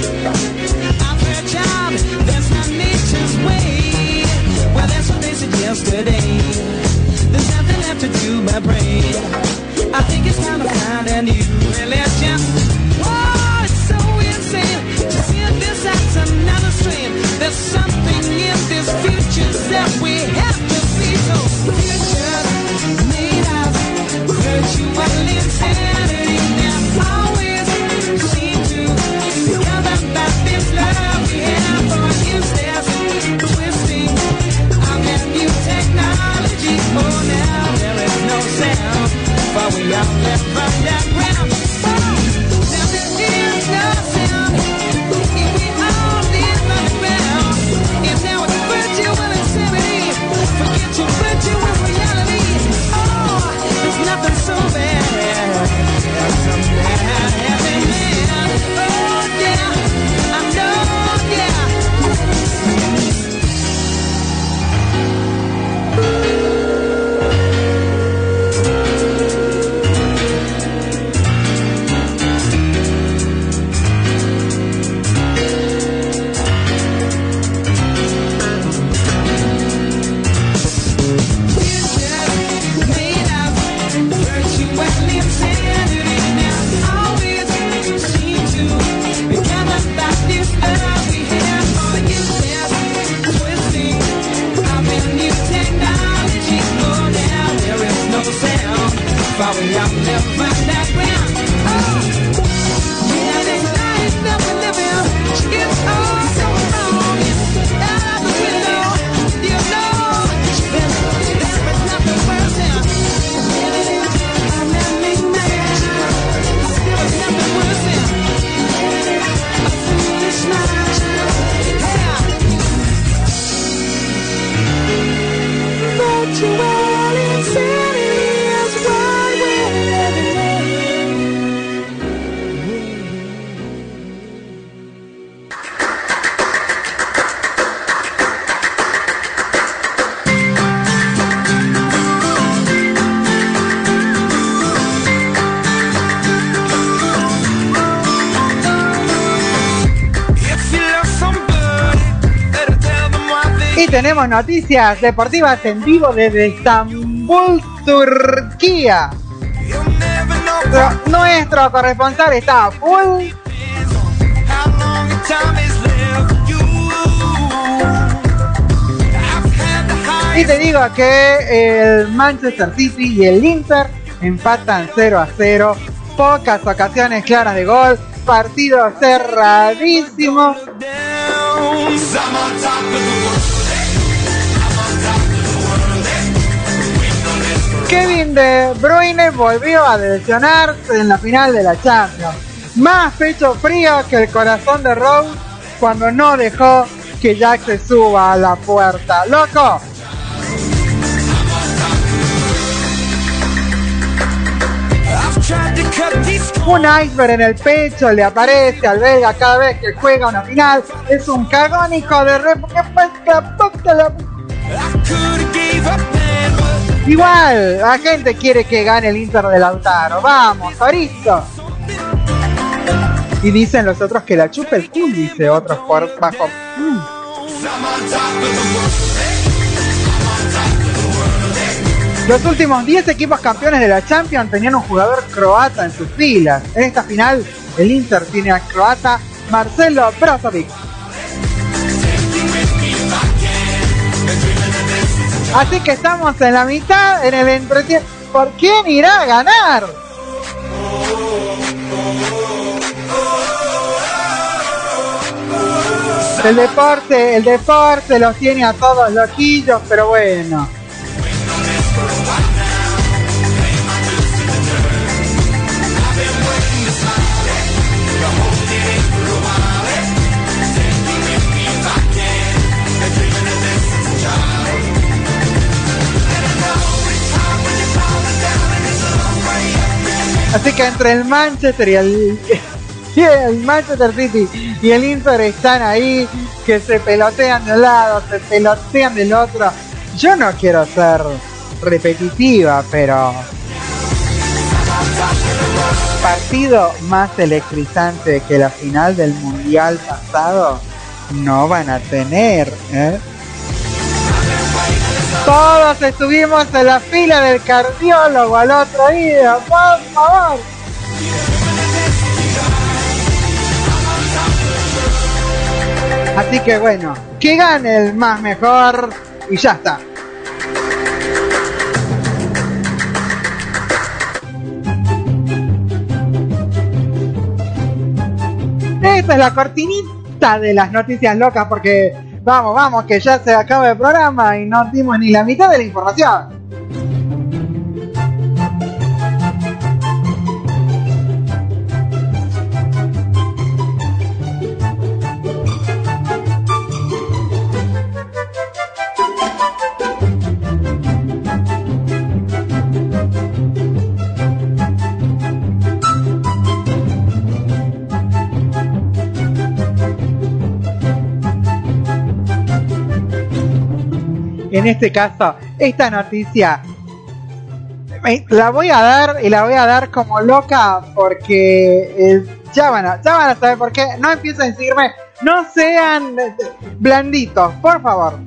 of her child. That's not nature's way. Well, that's what they said yesterday. There's nothing left to do but pray. I think it's time to find a new religion. Whoa, it's so insane to see this as another strain. There's something in this future that we have to see. So futures made of virtual insanity now always seem to be covered by this love we have for useless twisting of that new technology. Oh, now there is no sound, but we all left underground. Oh, now there is no sound if we all live underground. It's now a virtual insanity. Forget your virtual reality. Oh, there's nothing so bad as some bad happy man. Oh, yeah, I know, yeah. But we all live underground. Oh, yeah, this life that we live in, it's all so wrong. Out of the window, you know, there is nothing worse than living a man-made man. There is nothing worse than a foolish man. Yeah. Virtual insanity is why we're living. If you love somebody, better tell them what they Y tenemos noticias deportivas en vivo desde Estambul, Turquía. You'll never know what Nuestro corresponsal está a full. how long the time is left you. I've had the high. Y te digo que el Manchester City y el Inter empatan 0-0. Pocas ocasiones claras de gol. Partido cerradísimo. Down. 'Cause I'm on top of the world. Kevin De Bruyne volvió a lesionarse en la final de la Champions. Más pecho frío que el corazón de Rose cuando no dejó que Jack se suba a la puerta. ¡Loco! I've tried to cut these. Un iceberg en el pecho le aparece al belga cada vez que juega una final. Es un cagón, hijo de re... I could've gave up then, but Igual, la gente quiere que gane el Inter de Lautaro. Vamos, Aristo. Y dicen los otros que la chupa el culo, dice otros por bajo. I'm on top of the world. I'm on top of the world. Los últimos 10 equipos campeones de la Champions tenían un jugador croata en sus filas. En esta final, el Inter tiene al croata Marcelo Brozovic. Así que estamos en la mitad, en el entretiempo. ¿Por quién irá a ganar? El deporte los tiene a todos loquillos, pero bueno. Así que entre el Manchester y el Manchester City y el Inter están ahí, que se pelotean de un lado, se pelotean del otro. Yo no quiero ser repetitiva, pero partido más electrizante que la final del Mundial pasado no van a tener, ¿eh? Todos estuvimos en la fila del cardiólogo al otro día, por favor. Así que bueno, que gane el más mejor y ya está. Esta es la cortinita de las noticias locas porque vamos, que ya se acaba el programa y no dimos ni la mitad de la información. En este caso, esta noticia la voy a dar y la voy a dar como loca porque ya van a saber por qué. No empiecen a decirme, no sean blanditos, por favor.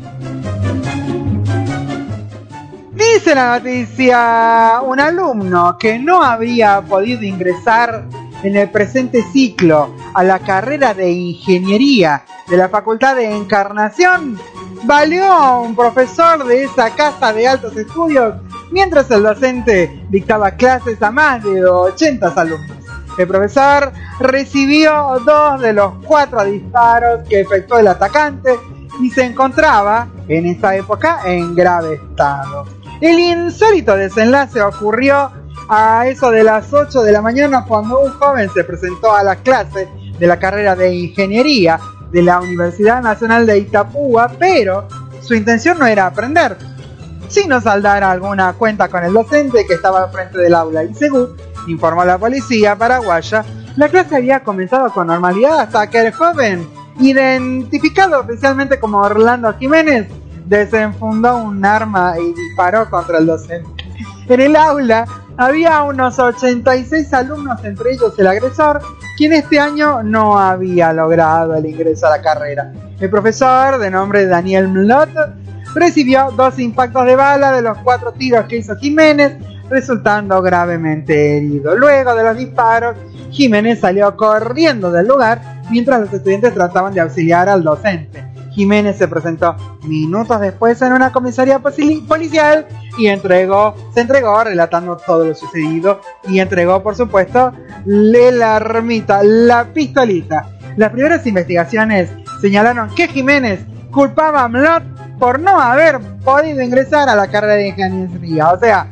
Dice la noticia, un alumno que no había podido ingresar en el presente ciclo a la carrera de ingeniería de la Facultad de Encarnación valió a un profesor de esa casa de altos estudios mientras el docente dictaba clases a más de 80 alumnos. El profesor recibió 2 de los 4 disparos que efectuó el atacante y se encontraba en esa época en grave estado. El insólito desenlace ocurrió a eso de las 8 de la mañana cuando un joven se presentó a la clase de la carrera de ingeniería de la Universidad Nacional de Itapúa, pero su intención no era aprender, sino saldar alguna cuenta con el docente que estaba al frente del aula. Y según informó la policía paraguaya, la clase había comenzado con normalidad hasta que el joven, identificado oficialmente como Orlando Jiménez, desenfundó un arma y disparó contra el docente. En el aula había unos 86 alumnos, entre ellos el agresor, quien este año no había logrado el ingreso a la carrera. El profesor, de nombre Daniel Mlot, recibió 2 impactos de bala de los 4 tiros que hizo Jiménez, resultando gravemente herido. Luego de los disparos, Jiménez salió corriendo del lugar mientras los estudiantes trataban de auxiliar al docente. Jiménez se presentó minutos después en una comisaría policial y se entregó relatando todo lo sucedido y entregó, por supuesto, la armita, la pistolita. Las primeras investigaciones señalaron que Jiménez culpaba a Mlot por no haber podido ingresar a la carrera de ingeniería, o sea,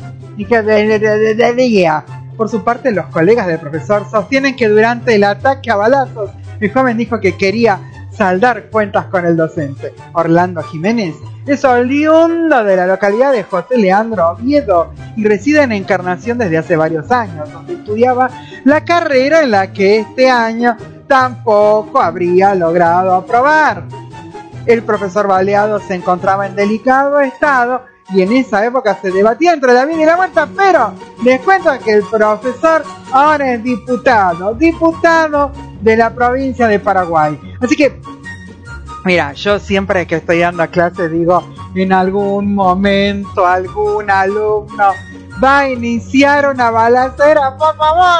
Por su parte, los colegas del profesor sostienen que durante el ataque a balazos, el joven dijo que quería saldar cuentas con el docente. Orlando Jiménez es oriundo de la localidad de José Leandro Oviedo y reside en Encarnación desde hace varios años, donde estudiaba la carrera en la que este año tampoco habría logrado aprobar. El profesor baleado se encontraba en delicado estado y en esa época se debatía entre la vida y la muerte, pero les cuento que el profesor ahora es diputado de la provincia de Paraguay. Así que Mira, yo siempre que estoy dando clases digo, en algún momento algún alumno va a iniciar una balacera, por favor.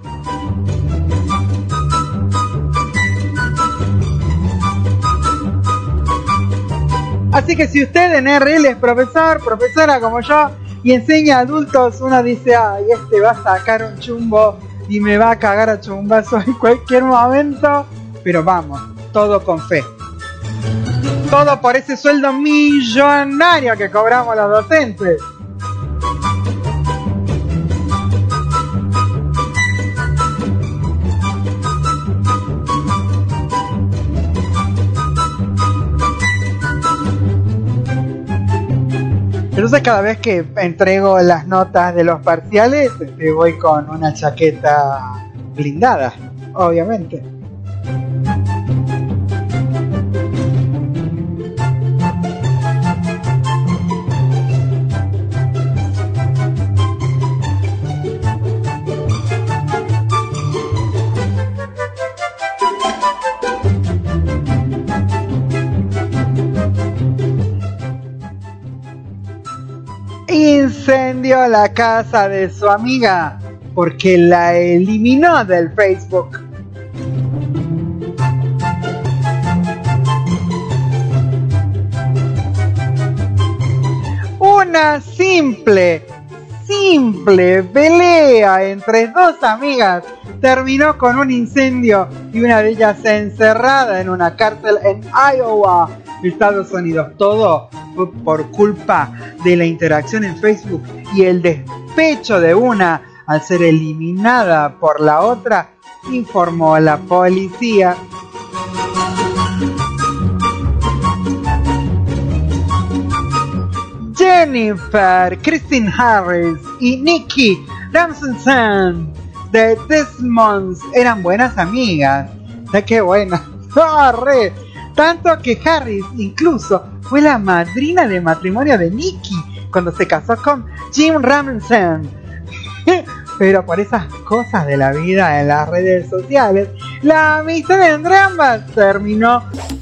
Así que si usted en RL es profesor, profesora como yo, y enseña a adultos, uno dice, ay, este va a sacar un chumbo y me va a cagar a chumbazos en cualquier momento, pero vamos, todo con fe. Todo por ese sueldo millonario que cobramos los docentes. Entonces cada vez que entrego las notas de los parciales, voy con una chaqueta blindada, obviamente. Incendió la casa de su amiga porque la eliminó del Facebook. Una simple pelea entre dos amigas terminó con un incendio y una de ellas encerrada en una cárcel en Iowa, Estados Unidos. Todo por culpa de la interacción en Facebook y el despecho de una al ser eliminada por la otra, informó la policía. Jennifer Christine Harris y Nikki Rasmussen de Desmond eran buenas amigas. ¡Qué buena! ¡Re! Tanto que Harris incluso fue la madrina de matrimonio de Nikki cuando se casó con Jim Rasmussen. Pero por esas cosas de la vida en las redes sociales, la amistad entre ambas terminó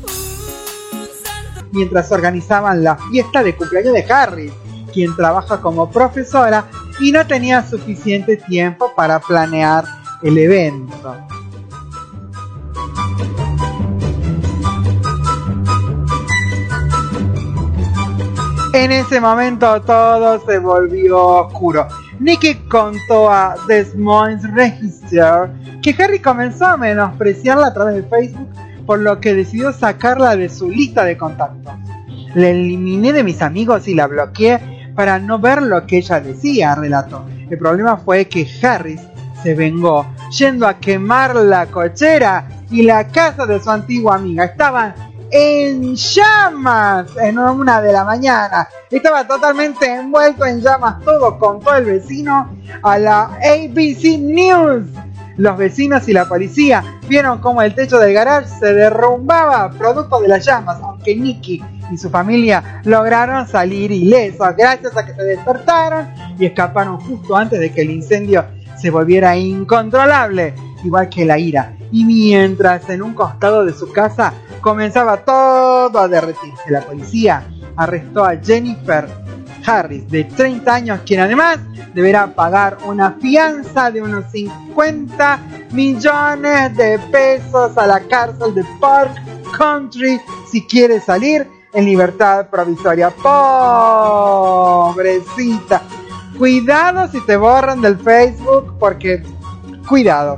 mientras organizaban la fiesta de cumpleaños de Harris, quien trabaja como profesora y no tenía suficiente tiempo para planear el evento. En ese momento todo se volvió oscuro. Nikki contó a Des Moines Register que Harry comenzó a menospreciarla a través de Facebook, por lo que decidió sacarla de su lista de contactos. La eliminé de mis amigos y la bloqueé para no ver lo que ella decía, relató. El problema fue que Harris se vengó yendo a quemar la cochera y la casa de su antigua amiga. Estaban en llamas en 1 de la mañana. Estaba totalmente envuelto en llamas. Todo contó el vecino a la ABC News. Los vecinos y la policía vieron cómo el techo del garage se derrumbaba producto de las llamas, aunque Nikki y su familia lograron salir ilesos gracias a que se despertaron y escaparon justo antes de que el incendio se volviera incontrolable, igual que la ira. Y mientras en un costado de su casa comenzaba todo a derretirse, la policía arrestó a Jennifer Harris, de 30 años, quien además deberá pagar una fianza de unos 50 millones de pesos a la cárcel de Park Country si quiere salir en libertad provisoria. Pobrecita. Cuidado si te borran del Facebook, porque cuidado.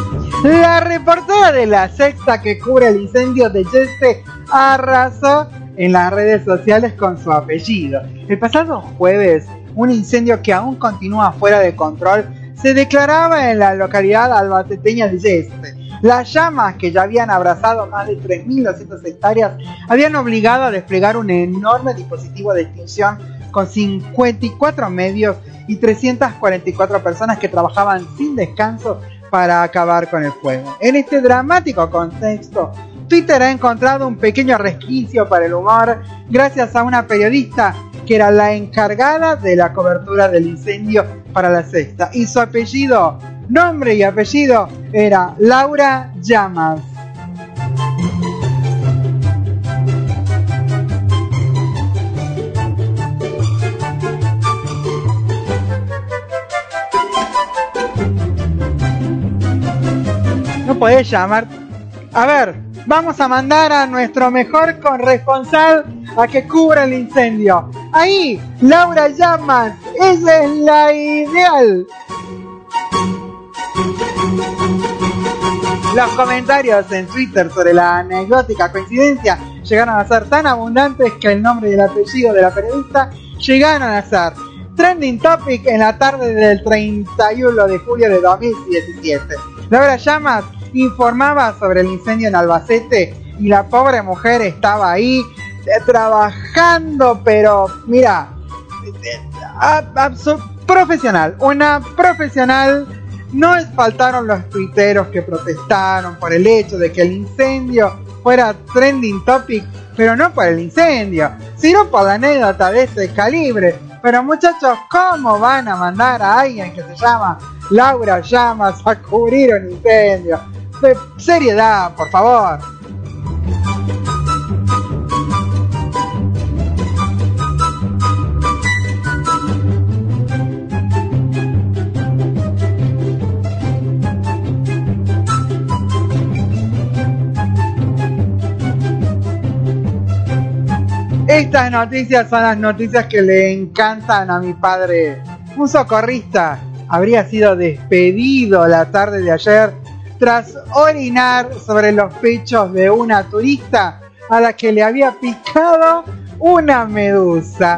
La reportera de La Sexta que cubre el incendio de Jesse arrasó en las redes sociales con su apellido. El pasado jueves, un incendio que aún continúa fuera de control se declaraba en la localidad albaceteña de Yeste. Las llamas, que ya habían abrazado más de 3.200 hectáreas, habían obligado a desplegar un enorme dispositivo de extinción con 54 medios y 344 personas que trabajaban sin descanso para acabar con el fuego. En este dramático contexto, Twitter ha encontrado un pequeño resquicio para el humor gracias a una periodista que era la encargada de la cobertura del incendio para La Sexta, y su apellido, nombre y apellido, era Laura Llamas. No podés llamar. A ver, vamos a mandar a nuestro mejor corresponsal a que cubra el incendio. Ahí, Laura Llamas, esa es la ideal. Los comentarios en Twitter sobre la anecdótica coincidencia llegaron a ser tan abundantes que el nombre y el apellido de la periodista llegaron a ser trending topic en la tarde del 31 de julio de 2017. Laura Llamas informaba sobre el incendio en Albacete y la pobre mujer estaba ahí trabajando, pero mira, profesional, una profesional. No faltaron los tuiteros que protestaron por el hecho de que el incendio fuera trending topic, pero no por el incendio, sino por la anécdota de ese calibre. Pero muchachos, ¿cómo van a mandar a alguien que se llama Laura Llamas a cubrir un incendio? De seriedad, por favor. Estas noticias son las noticias que le encantan a mi padre. Un socorrista habría sido despedido la tarde de ayer tras orinar sobre los pechos de una turista a la que le había picado una medusa.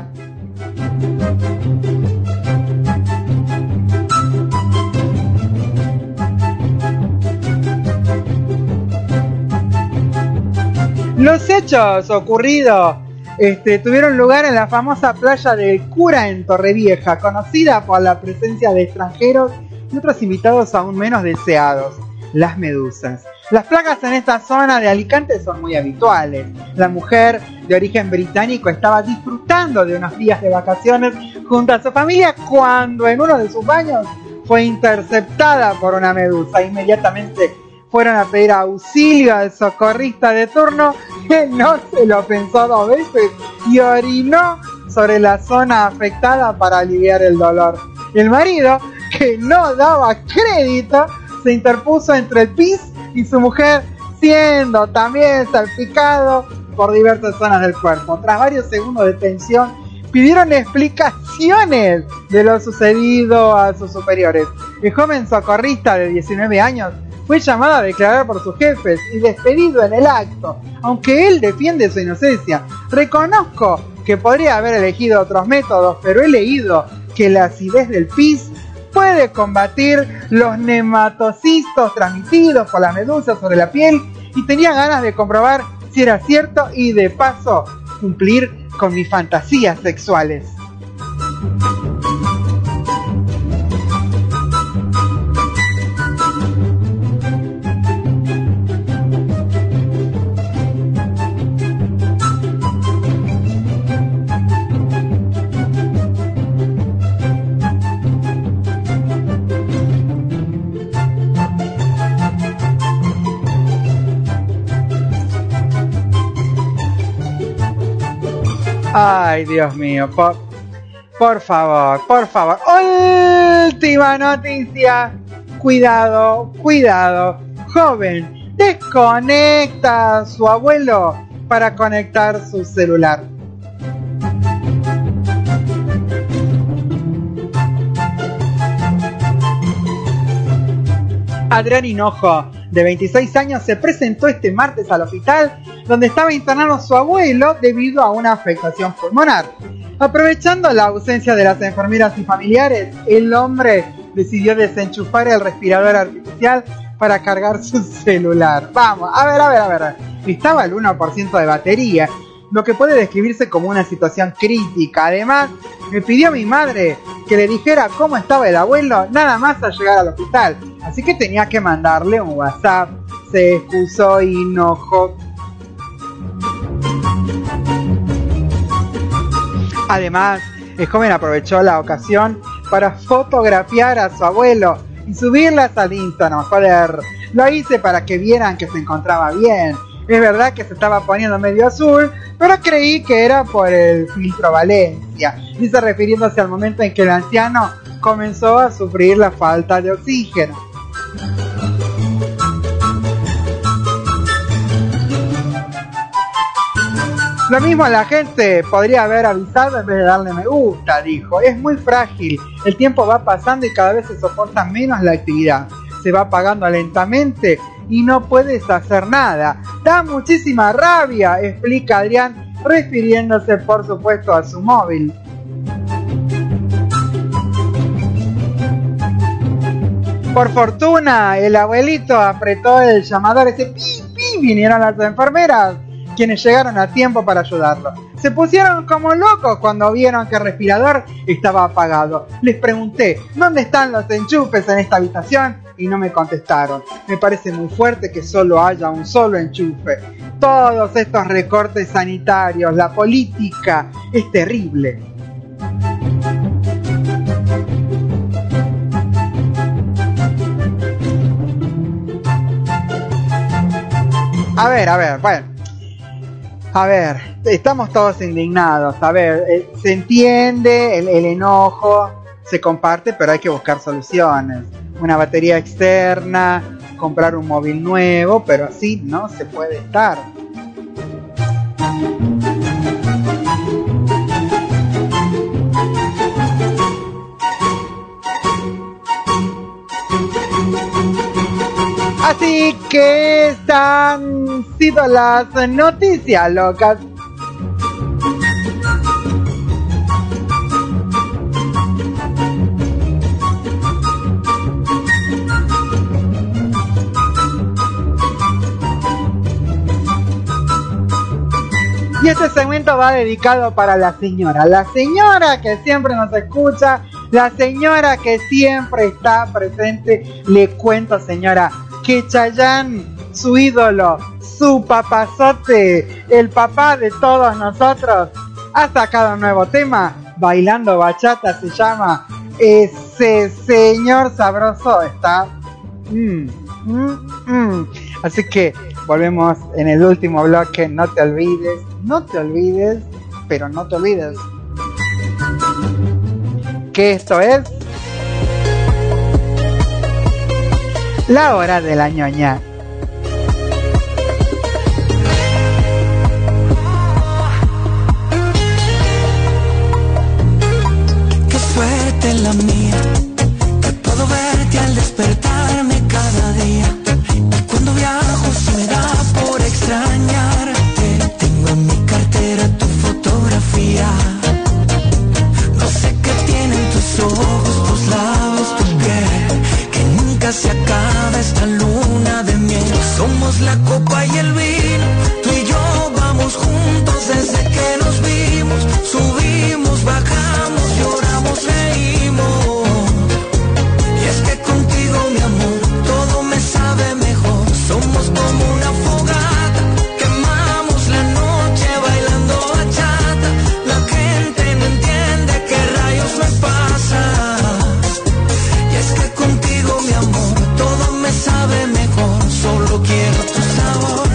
Los hechos ocurridos tuvieron lugar en la famosa playa del Cura en Torrevieja, conocida por la presencia de extranjeros y otros invitados aún menos deseados, las medusas. Las plagas en esta zona de Alicante son muy habituales. La mujer de origen británico estaba disfrutando de unos días de vacaciones junto a su familia cuando en uno de sus baños fue interceptada por una medusa. Inmediatamente fueron a pedir auxilio al socorrista de turno, que no se lo pensó dos veces y orinó sobre la zona afectada para aliviar el dolor. El marido, que no daba crédito, se interpuso entre el pis y su mujer, siendo también salpicado por diversas zonas del cuerpo. Tras varios segundos de tensión, pidieron explicaciones de lo sucedido a sus superiores. El joven socorrista de 19 años fue llamado a declarar por sus jefes y despedido en el acto. Aunque él defiende su inocencia, reconozco que podría haber elegido otros métodos, pero he leído que la acidez del pis puede combatir los nematocistos transmitidos por las medusas sobre la piel y tenía ganas de comprobar si era cierto y de paso cumplir con mis fantasías sexuales. Ay, Dios mío, por favor, por favor. Última noticia. Cuidado, cuidado. Joven desconecta a su abuelo para conectar su celular. Adrián Hinojo, de 26 años, se presentó este martes al hospital donde estaba internado su abuelo debido a una afectación pulmonar. Aprovechando la ausencia de las enfermeras y familiares, el hombre decidió desenchufar el respirador artificial para cargar su celular. Vamos, a ver. Estaba al 1% de batería, lo que puede describirse como una situación crítica. Además, me pidió mi madre que le dijera cómo estaba el abuelo nada más al llegar al hospital. Así que tenía que mandarle un WhatsApp. Se excusó y enojó. Además, el joven aprovechó la ocasión para fotografiar a su abuelo y subirlas al Instagram. Joder, lo hice para que vieran que se encontraba bien. Es verdad que se estaba poniendo medio azul, pero creí que era por el filtro Valencia. Dice refiriéndose al momento en que el anciano comenzó a sufrir la falta de oxígeno. Lo mismo la gente podría haber avisado en vez de darle me gusta, dijo. Es muy frágil, el tiempo va pasando y cada vez se soporta menos la actividad. Se va apagando lentamente y no puedes hacer nada. Da muchísima rabia, explica Adrián, refiriéndose por supuesto a su móvil. Por fortuna, el abuelito apretó el llamador, ese pi, pi, vinieron las enfermeras, quienes llegaron a tiempo para ayudarlo. Se pusieron como locos cuando vieron que el respirador estaba apagado. Les pregunté, ¿dónde están los enchufes en esta habitación? Y no me contestaron. Me parece muy fuerte que solo haya un solo enchufe. Todos estos recortes sanitarios, la política, es terrible. A ver, bueno. A ver, estamos todos indignados. A ver, se entiende el enojo, se comparte, pero hay que buscar soluciones. Una batería externa, comprar un móvil nuevo, pero así no se puede estar. Así que estas han sido las noticias locas. Y este segmento va dedicado para la señora que siempre nos escucha, la señora que siempre está presente. Le cuento, señora, que Chayanne, su ídolo, su papazote, el papá de todos nosotros, ha sacado un nuevo tema, Bailando Bachata se llama. Ese señor sabroso está. Así que volvemos en el último bloque. No te olvides, pero no te olvides que esto es La Hora de la Ñoña. Qué suerte la mía, que puedo verte al despertarme cada día. Y cuando viajo se me da por extrañarte. Tengo en mi cartera tu fotografía. No sé qué tienen tus ojos, tus labios, tu piel, que nunca se acaba esta luna de miel. Somos la copa y el vino, tú y yo vamos juntos desde que nos vimos. Subimos, bajamos, lloramos, reímos. Y es que contigo, mi amor, todo me sabe mejor. Somos como una fogata, quemamos la noche bailando bachata. La gente no entiende qué rayos me pasa. Y es que contigo, mi amor, todo me sabe mejor. Solo quiero tu sabor.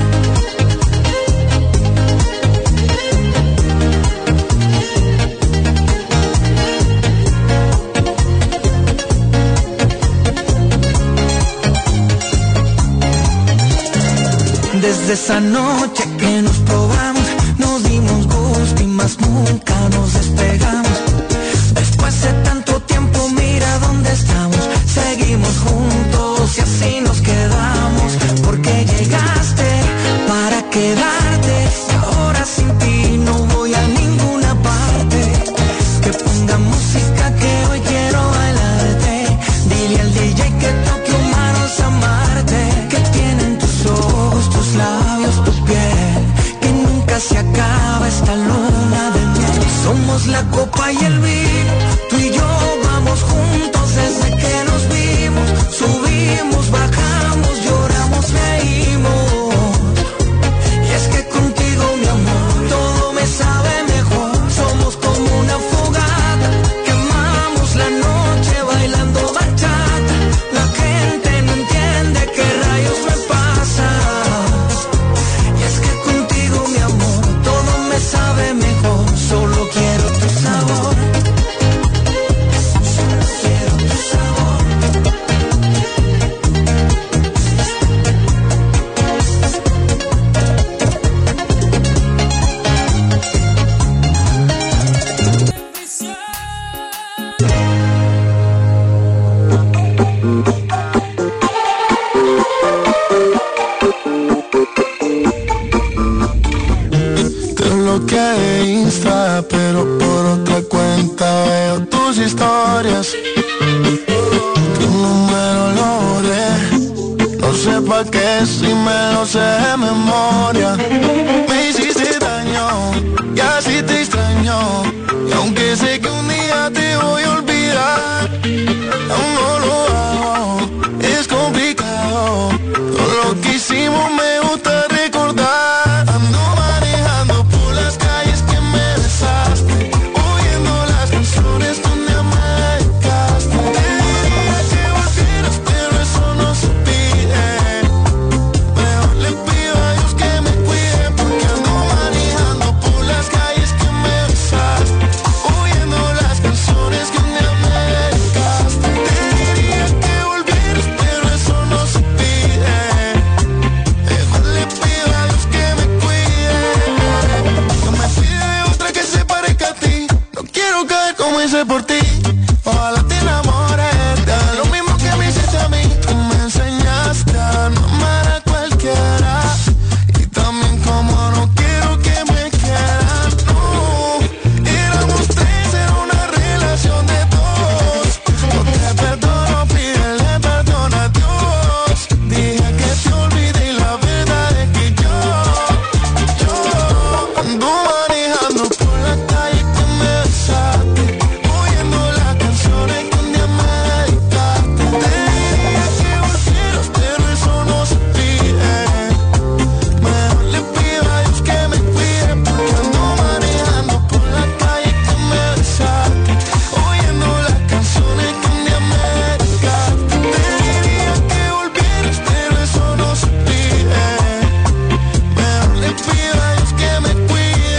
Desde esa noche que nos probamos, nos dimos gusto y más nunca nos despegamos. Después de tanto tiempo, mira dónde estamos. Seguimos juntos y así nos quedamos. se acaba esta luna de miel. Somos la copa y el vino, tú y yo vamos juntos desde que nos vimos. Subimos, bajamos, lloramos, reímos. Y es que contigo, mi amor, todo me sabe mejor. Somos como una fogata, quemamos la noche bailando bachata. La gente no entiende qué rayos me pasa. Y es que contigo, mi amor, todo me sabe mejor. Solo quiero tu sabor. Solo quiero tu sabor. Te bloqueé de Insta, pero por otra cuenta veo tus historias. Tu número lo borré, no sé pa' qué si me lo sé de memoria. Me hiciste daño y así te extraño, y aunque sé que un día te voy a olvidar, aún no lo hago, es complicado. Todo lo que hicimos me gusta recordar. Ando manejando por las calles que me besaste, oyendo las canciones que un día me dedicaste. Te diría que volvieras, pero eso no se pide. Mejor le pido a Dios que me cuide, porque ando manejando por las calles que me besaste, oyendo las canciones que un día me dedicaste. Te diría que volvieras, pero eso no se pide. Mejor le pido a Dios que me cuide. No me pide otra que se parezca a ti, no quiero caer como hice por ti. Ojalá te enamores, te haga lo mismo que me hiciste a mí. Tú me enseñaste a no amar a cualquiera, y también como no quiero que me quieras. No, éramos tres, era una relación de dos. No te perdono, pídele perdón a Dios. Dije que te olvidé y la verdad es que yo ando manejando por la calle que me besaste, oyendo las canciones que un día me dedicaste. Te diría que volvieras, pero eso no se pide. Mejor le pido a Dios que me cuide, porque ando manejando por la calle que me besaste, oyendo las canciones que un día me dedicaste. Te diría que volvieras, pero eso no se pide. Mejor le pido a Dios que me cuide.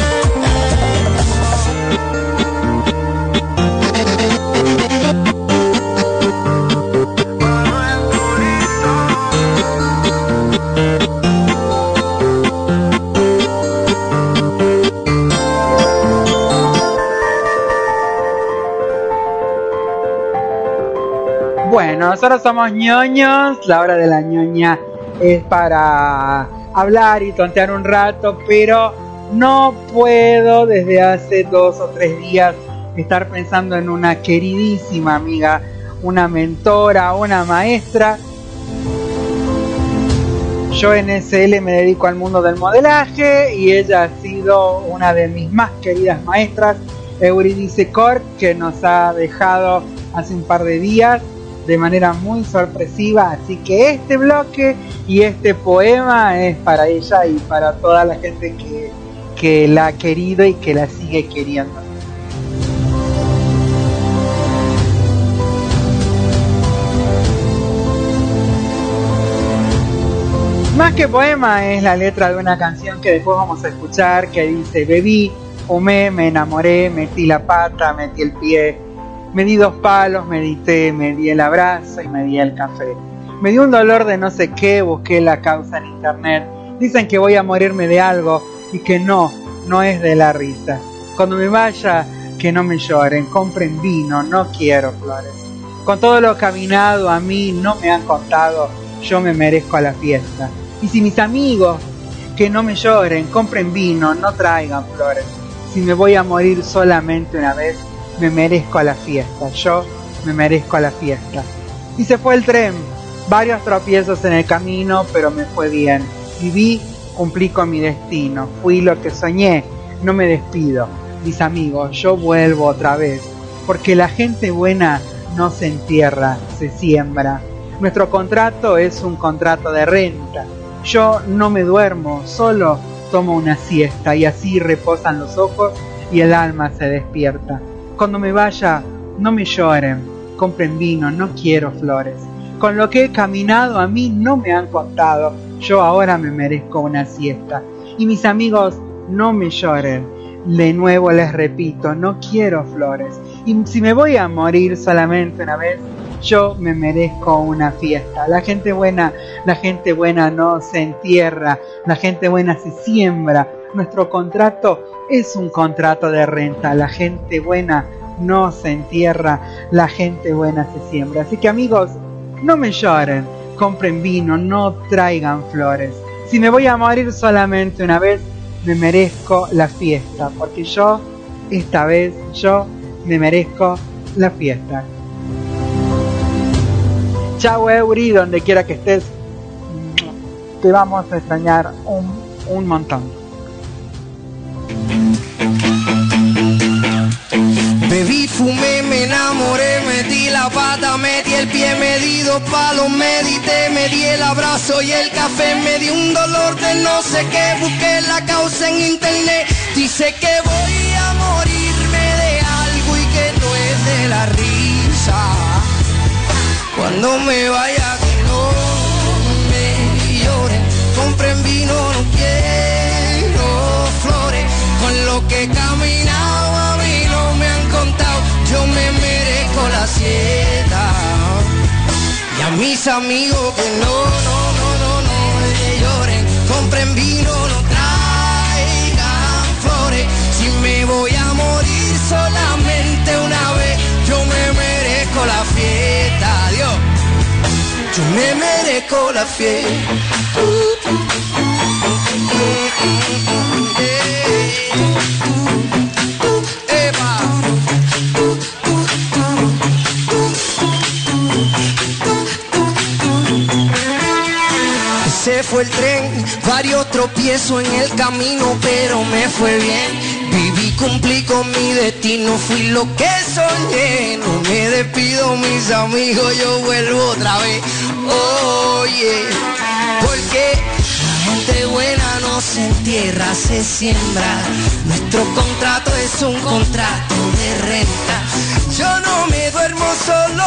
Bueno, nosotros somos ñoños, la hora de la ñoña es para hablar y tontear un rato, pero no puedo desde hace 2 o 3 días estar pensando en una queridísima amiga, una mentora, una maestra. Yo en SL me dedico al mundo del modelaje y ella ha sido una de mis más queridas maestras, Eurídice Cork, que nos ha dejado hace un par de días de manera muy sorpresiva, así que este bloque y este poema es para ella y para toda la gente que la ha querido y que la sigue queriendo. Más que poema es la letra de una canción que después vamos a escuchar, que dice: bebí, fumé, me enamoré, metí la pata, metí el pie, me di 2 palos, medité, me di el abrazo y me di el café. Me dio un dolor de no sé qué, busqué la causa en internet. Dicen que voy a morirme de algo y que no es de la risa. Cuando me vaya, que no me lloren, compren vino, no quiero flores. Con todo lo caminado a mí no me han contado, yo me merezco a la fiesta. Y si mis amigos, que no me lloren, compren vino, no traigan flores. Si me voy a morir solamente una vez, me merezco a la fiesta, yo me merezco a la fiesta. Y se fue el tren, varios tropiezos en el camino, pero me fue bien. Viví cumplí con mi destino, fui lo que soñé, no me despido. Mis amigos, yo vuelvo otra vez, porque la gente buena no se entierra, se siembra. Nuestro contrato es un contrato de renta. Yo no me duermo, solo tomo una siesta y así reposan los ojos y el alma se despierta. Cuando me vaya, no me lloren, compren vino, no quiero flores. Con lo que he caminado a mí no me han contado, yo ahora me merezco una siesta. Y mis amigos, no me lloren, de nuevo les repito, no quiero flores. Y si me voy a morir solamente una vez, yo me merezco una fiesta. La gente buena no se entierra, la gente buena se siembra. Nuestro contrato es un contrato de renta. La gente buena no se entierra, la gente buena se siembra. Así que amigos, no me lloren, compren vino, no traigan flores. Si me voy a morir solamente una vez, me merezco la fiesta, porque yo, esta vez, yo me merezco la fiesta. Chao Eury, donde quiera que estés, te vamos a extrañar un montón. Bebí, fumé, me enamoré, metí la pata, metí el pie, me di 2 palos, medité, me di el abrazo y el café, me di un dolor de no sé qué, busqué la causa en internet, dice que voy a morirme de algo y que no es de la risa. Cuando me vaya que no me lloren, compren vino, no quiero flores, con lo que he caminado a mí no me han contado, yo me merezco la siesta. Y a mis amigos que no me lloren, compren vino, no traigan flores, si me voy a morir solamente una vez, yo me merezco la fiesta, Dios, yo me merezco la fiesta. Se fue el tren, varios tropiezos en el camino, pero me fue bien. Viví, cumplí con mi destino, fui lo que soñé. No me despido, mis amigos, yo vuelvo otra vez. Oye, porque la gente buena no se entierra, se siembra. Nuestro contrato es un contrato de renta. Yo no me duermo solo,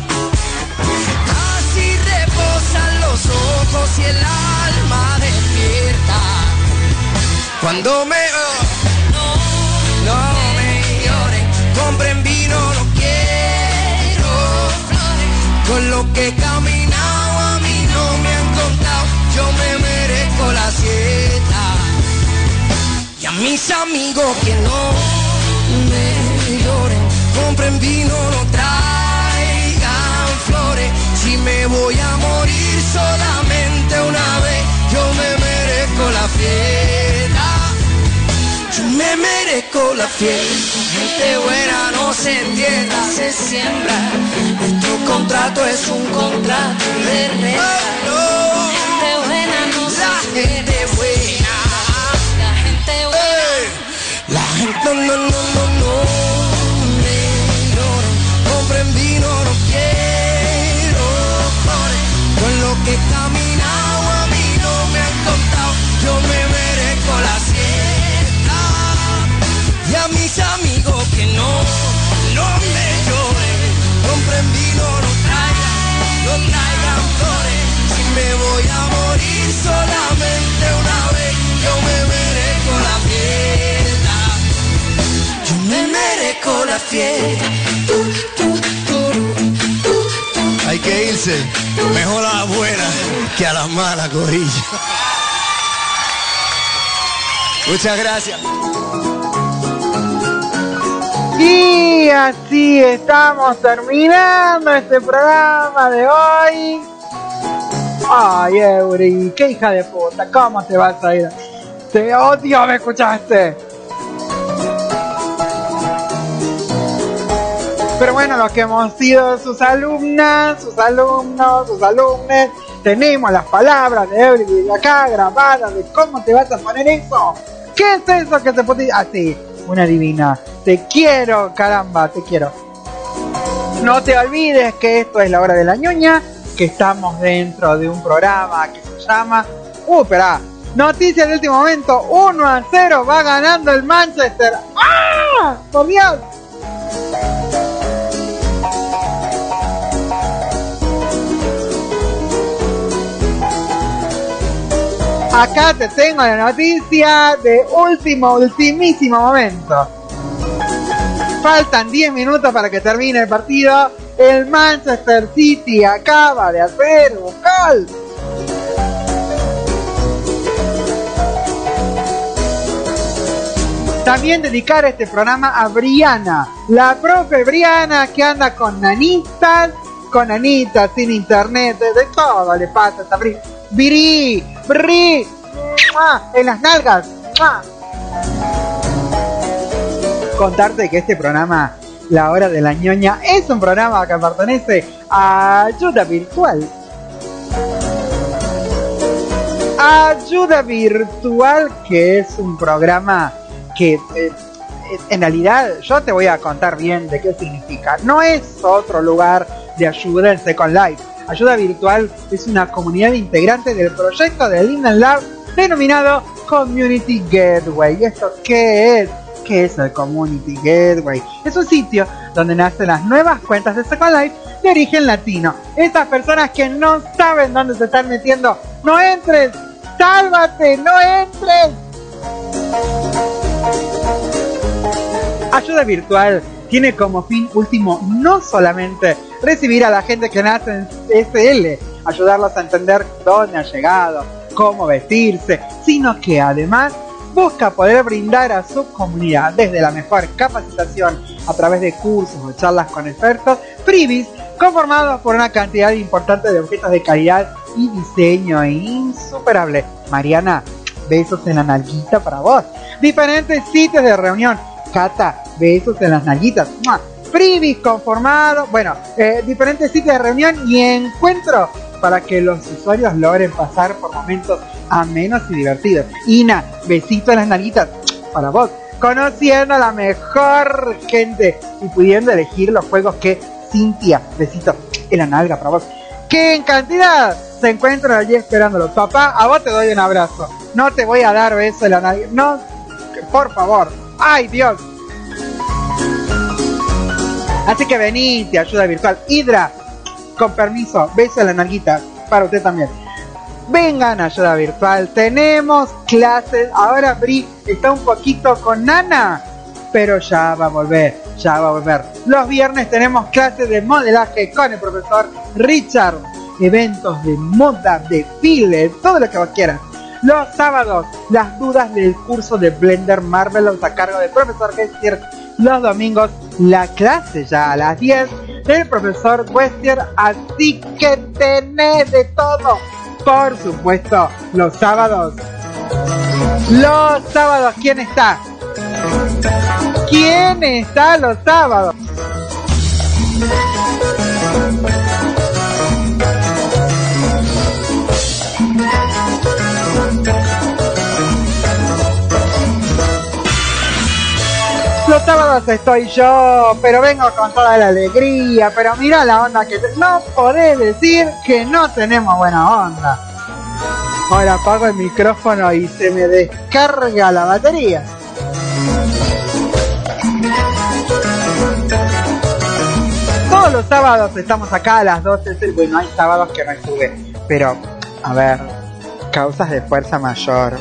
así reposan los ojos y el alma despierta. Cuando me... no me lloren, compren vino, no quiero flores. Con lo que he caminado a mí no me han contado, yo me merezco la siesta. Y a mis amigos que no me lloren, compren vino, no traigan flores. Si me voy a morir solamente una vez, yo me merezco la fiesta. Yo me merezco la fiesta. Gente buena no se entierra, se siembra. Nuestro contrato es un contrato de renta. Gente buena no se entierra. La gente buena. La gente no me lloren, compren vino, no quiero flores. Con lo que he caminado a mí no me han contado, yo me merezco la siesta. Y a mis amigos que no me lloren, compren vino, no traigan flores. Si me voy a morir solamente una vez, yo me merezco la fiesta. Yo me merezco la fiesta. Hay que irse, mejor a la buena que a la mala, corilla. Muchas gracias. Y así estamos terminando este programa de hoy. Ay, Eury, qué hija de puta, ¿cómo te vas a ir? Te odio, ¿me escuchaste? Pero bueno, los que hemos sido sus alumnas, sus alumnos, sus alumnes, tenemos las palabras de Everybody acá grabadas de cómo te vas a poner eso. ¿Qué es eso que te pones? Así, una divina. Te quiero, caramba, te quiero. No te olvides que esto es la hora de la ñoña, que estamos dentro de un programa que se llama... Espera, noticias de último momento, 1-0, va ganando el Manchester. ¡Ah! ¡Por Dios! Acá te tengo la noticia de ultimísimo momento. Faltan 10 minutos para que termine el partido. El Manchester City acaba de hacer un gol. También dedicar este programa a Briana, la profe Briana que anda con nanitas sin internet, de todo le pasa a esta Bri, en las nalgas. Contarte que este programa, La Hora de la Ñoña, es un programa que pertenece a Ayuda Virtual. Ayuda Virtual, que es un programa que en realidad yo te voy a contar bien de qué significa. No es otro lugar de ayuda en Second Life. Ayuda Virtual es una comunidad integrante del proyecto de Linden Lab denominado Community Gateway. ¿Esto qué es? ¿Qué es el Community Gateway? Es un sitio donde nacen las nuevas cuentas de Second Life de origen latino. Esas personas que no saben dónde se están metiendo, no entres, sálvate, no entres. Ayuda Virtual tiene como fin último no solamente recibir a la gente que nace en SL, ayudarlos a entender dónde han llegado, cómo vestirse, sino que además busca poder brindar a su comunidad desde la mejor capacitación a través de cursos o charlas con expertos, freebies conformados por una cantidad importante de objetos de calidad y diseño insuperable. Mariana, besos en la nalguita para vos. Diferentes sitios de reunión. Cata, besos en las nalguitas. Freebies conformados, diferentes sitios de reunión y encuentro para que los usuarios logren pasar por momentos amenos y divertidos. Ina, besito en las nalguitas para vos. Conociendo a la mejor gente y pudiendo elegir los juegos que Cintia, besito en la nalga para vos. Que en cantidad se encuentran allí esperándolo. Papá, a vos te doy un abrazo. No te voy a dar beso en la nalga. No, por favor. ¡Ay, Dios! Así que venite, Ayuda Virtual. Hidra, con permiso, beso en la nalguita para usted también. Vengan a Ayuda Virtual, tenemos clases. Ahora Bri está un poquito con Nana, pero ya va a volver. Los viernes tenemos clases de modelaje con el profesor Richard. Eventos de moda, desfiles, todo lo que vos quieras. Los sábados, las dudas del curso de Blender Marvelous a cargo del profesor Gestier. Los domingos, la clase ya a las 10 del profesor Westier. Así que tenés de todo. Por supuesto, los sábados. ¿Quién está? ¿Quién está los sábados? Los sábados estoy yo, pero vengo con toda la alegría, pero mira la onda que no podés decir que no tenemos buena onda. Ahora apago el micrófono y se me descarga la batería. Todos los sábados estamos acá a las 12. Bueno, hay sábados que no estuve, pero a ver, causas de fuerza mayor.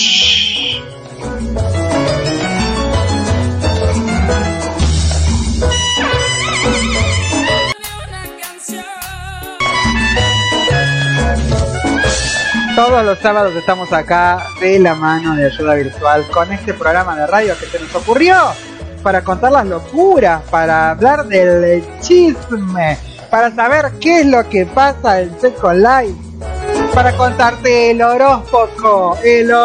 Todos los sábados estamos acá de la mano de Ayuda Virtual con este programa de radio que se nos ocurrió para contar las locuras, para hablar del chisme, para saber qué es lo que pasa en Second Life, para contarte el horóscopo,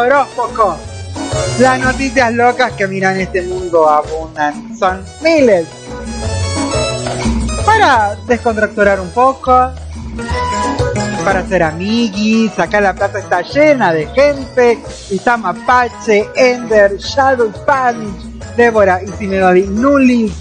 las noticias locas que miran este mundo abundan, son miles, para descontracturar un poco, para ser amiguis. Acá la plaza está llena de gente. Está Mapache, Ender, Shadow Spanish, Débora, Isimelody, Nuli,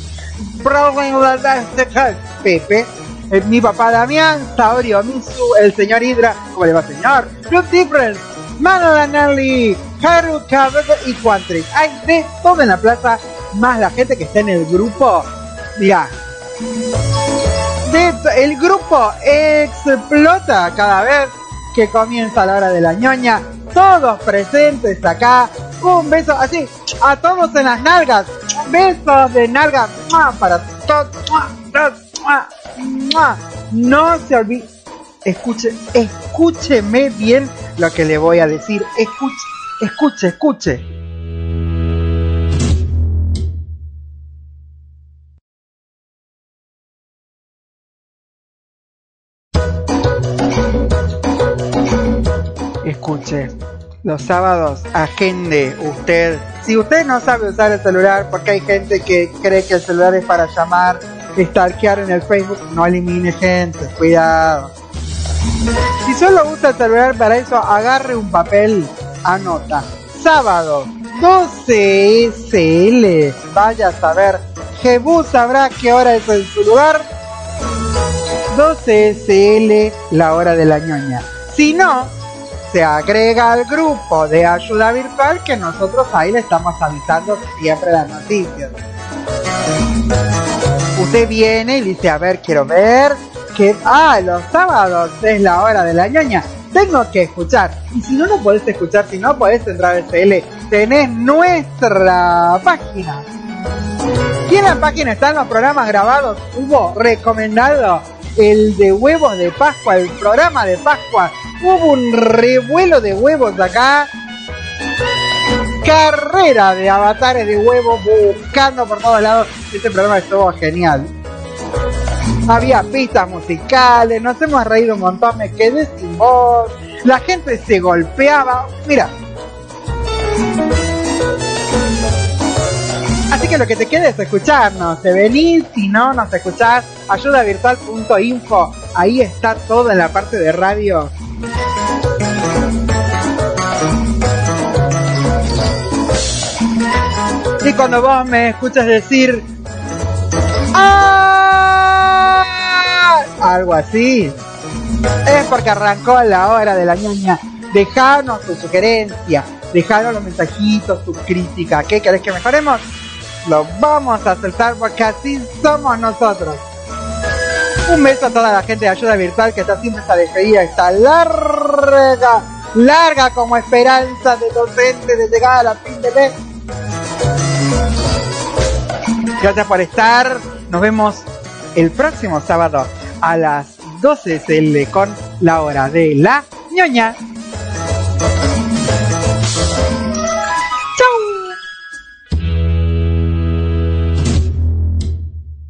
Pepe, mi papá Damián, Saori Omisu, el señor Hydra, ¿cómo le va, señor? Blue Difference, Manolanelli, Haru, Cabello y Quantrix. Hay de todo en la plaza, más la gente que está en el grupo. Mirá, el grupo explota cada vez que comienza la hora de la ñoña. Todos presentes acá. Un beso así a todos en las nalgas. Besos de nalgas para todos. No se olvide. Escúcheme bien lo que le voy a decir. Escuche. Escuche, los sábados agende usted. Si usted no sabe usar el celular, porque hay gente que cree que el celular es para llamar, stalkear en el Facebook, no elimine gente, cuidado. Si solo usa el celular para eso, agarre un papel, anota. Sábado, 12 SL, vaya a saber. Jebú sabrá qué hora es en su lugar. 12 SL, la hora de la ñoña. Si no, se agrega al grupo de ayuda virtual, que nosotros ahí le estamos avisando siempre las noticias. Usted viene y dice, a ver, quiero ver que los sábados es la hora de la ñoña, tengo que escuchar. Y si no podés escuchar, si no podés entrar a SL, tenés nuestra página. Y en la página están los programas grabados. Hubo recomendado el de huevos de Pascua, el programa de Pascua. Hubo un revuelo de huevos acá. Carrera de avatares de huevos buscando por todos lados. Este programa estuvo genial. Había pistas musicales, nos hemos reído un montón, me quedé sin voz. La gente se golpeaba. Mira. Así que lo que te queda es escucharnos. Te venís, si no nos escuchás, ayudavirtual.info. Ahí está todo en la parte de radio. Y cuando vos me escuchas decir algo así, es porque arrancó la hora de la ñoña. Dejanos tu sugerencia, dejanos los mensajitos, tu crítica. ¿Qué querés que mejoremos? Lo vamos a aceptar porque así somos nosotros. Un beso a toda la gente de Ayuda Virtual que está siempre esta despedida, está larga como esperanza de docente de llegar a la fin de mes. Gracias por estar. Nos vemos el próximo sábado a las 12 SL con la hora de la ñoña.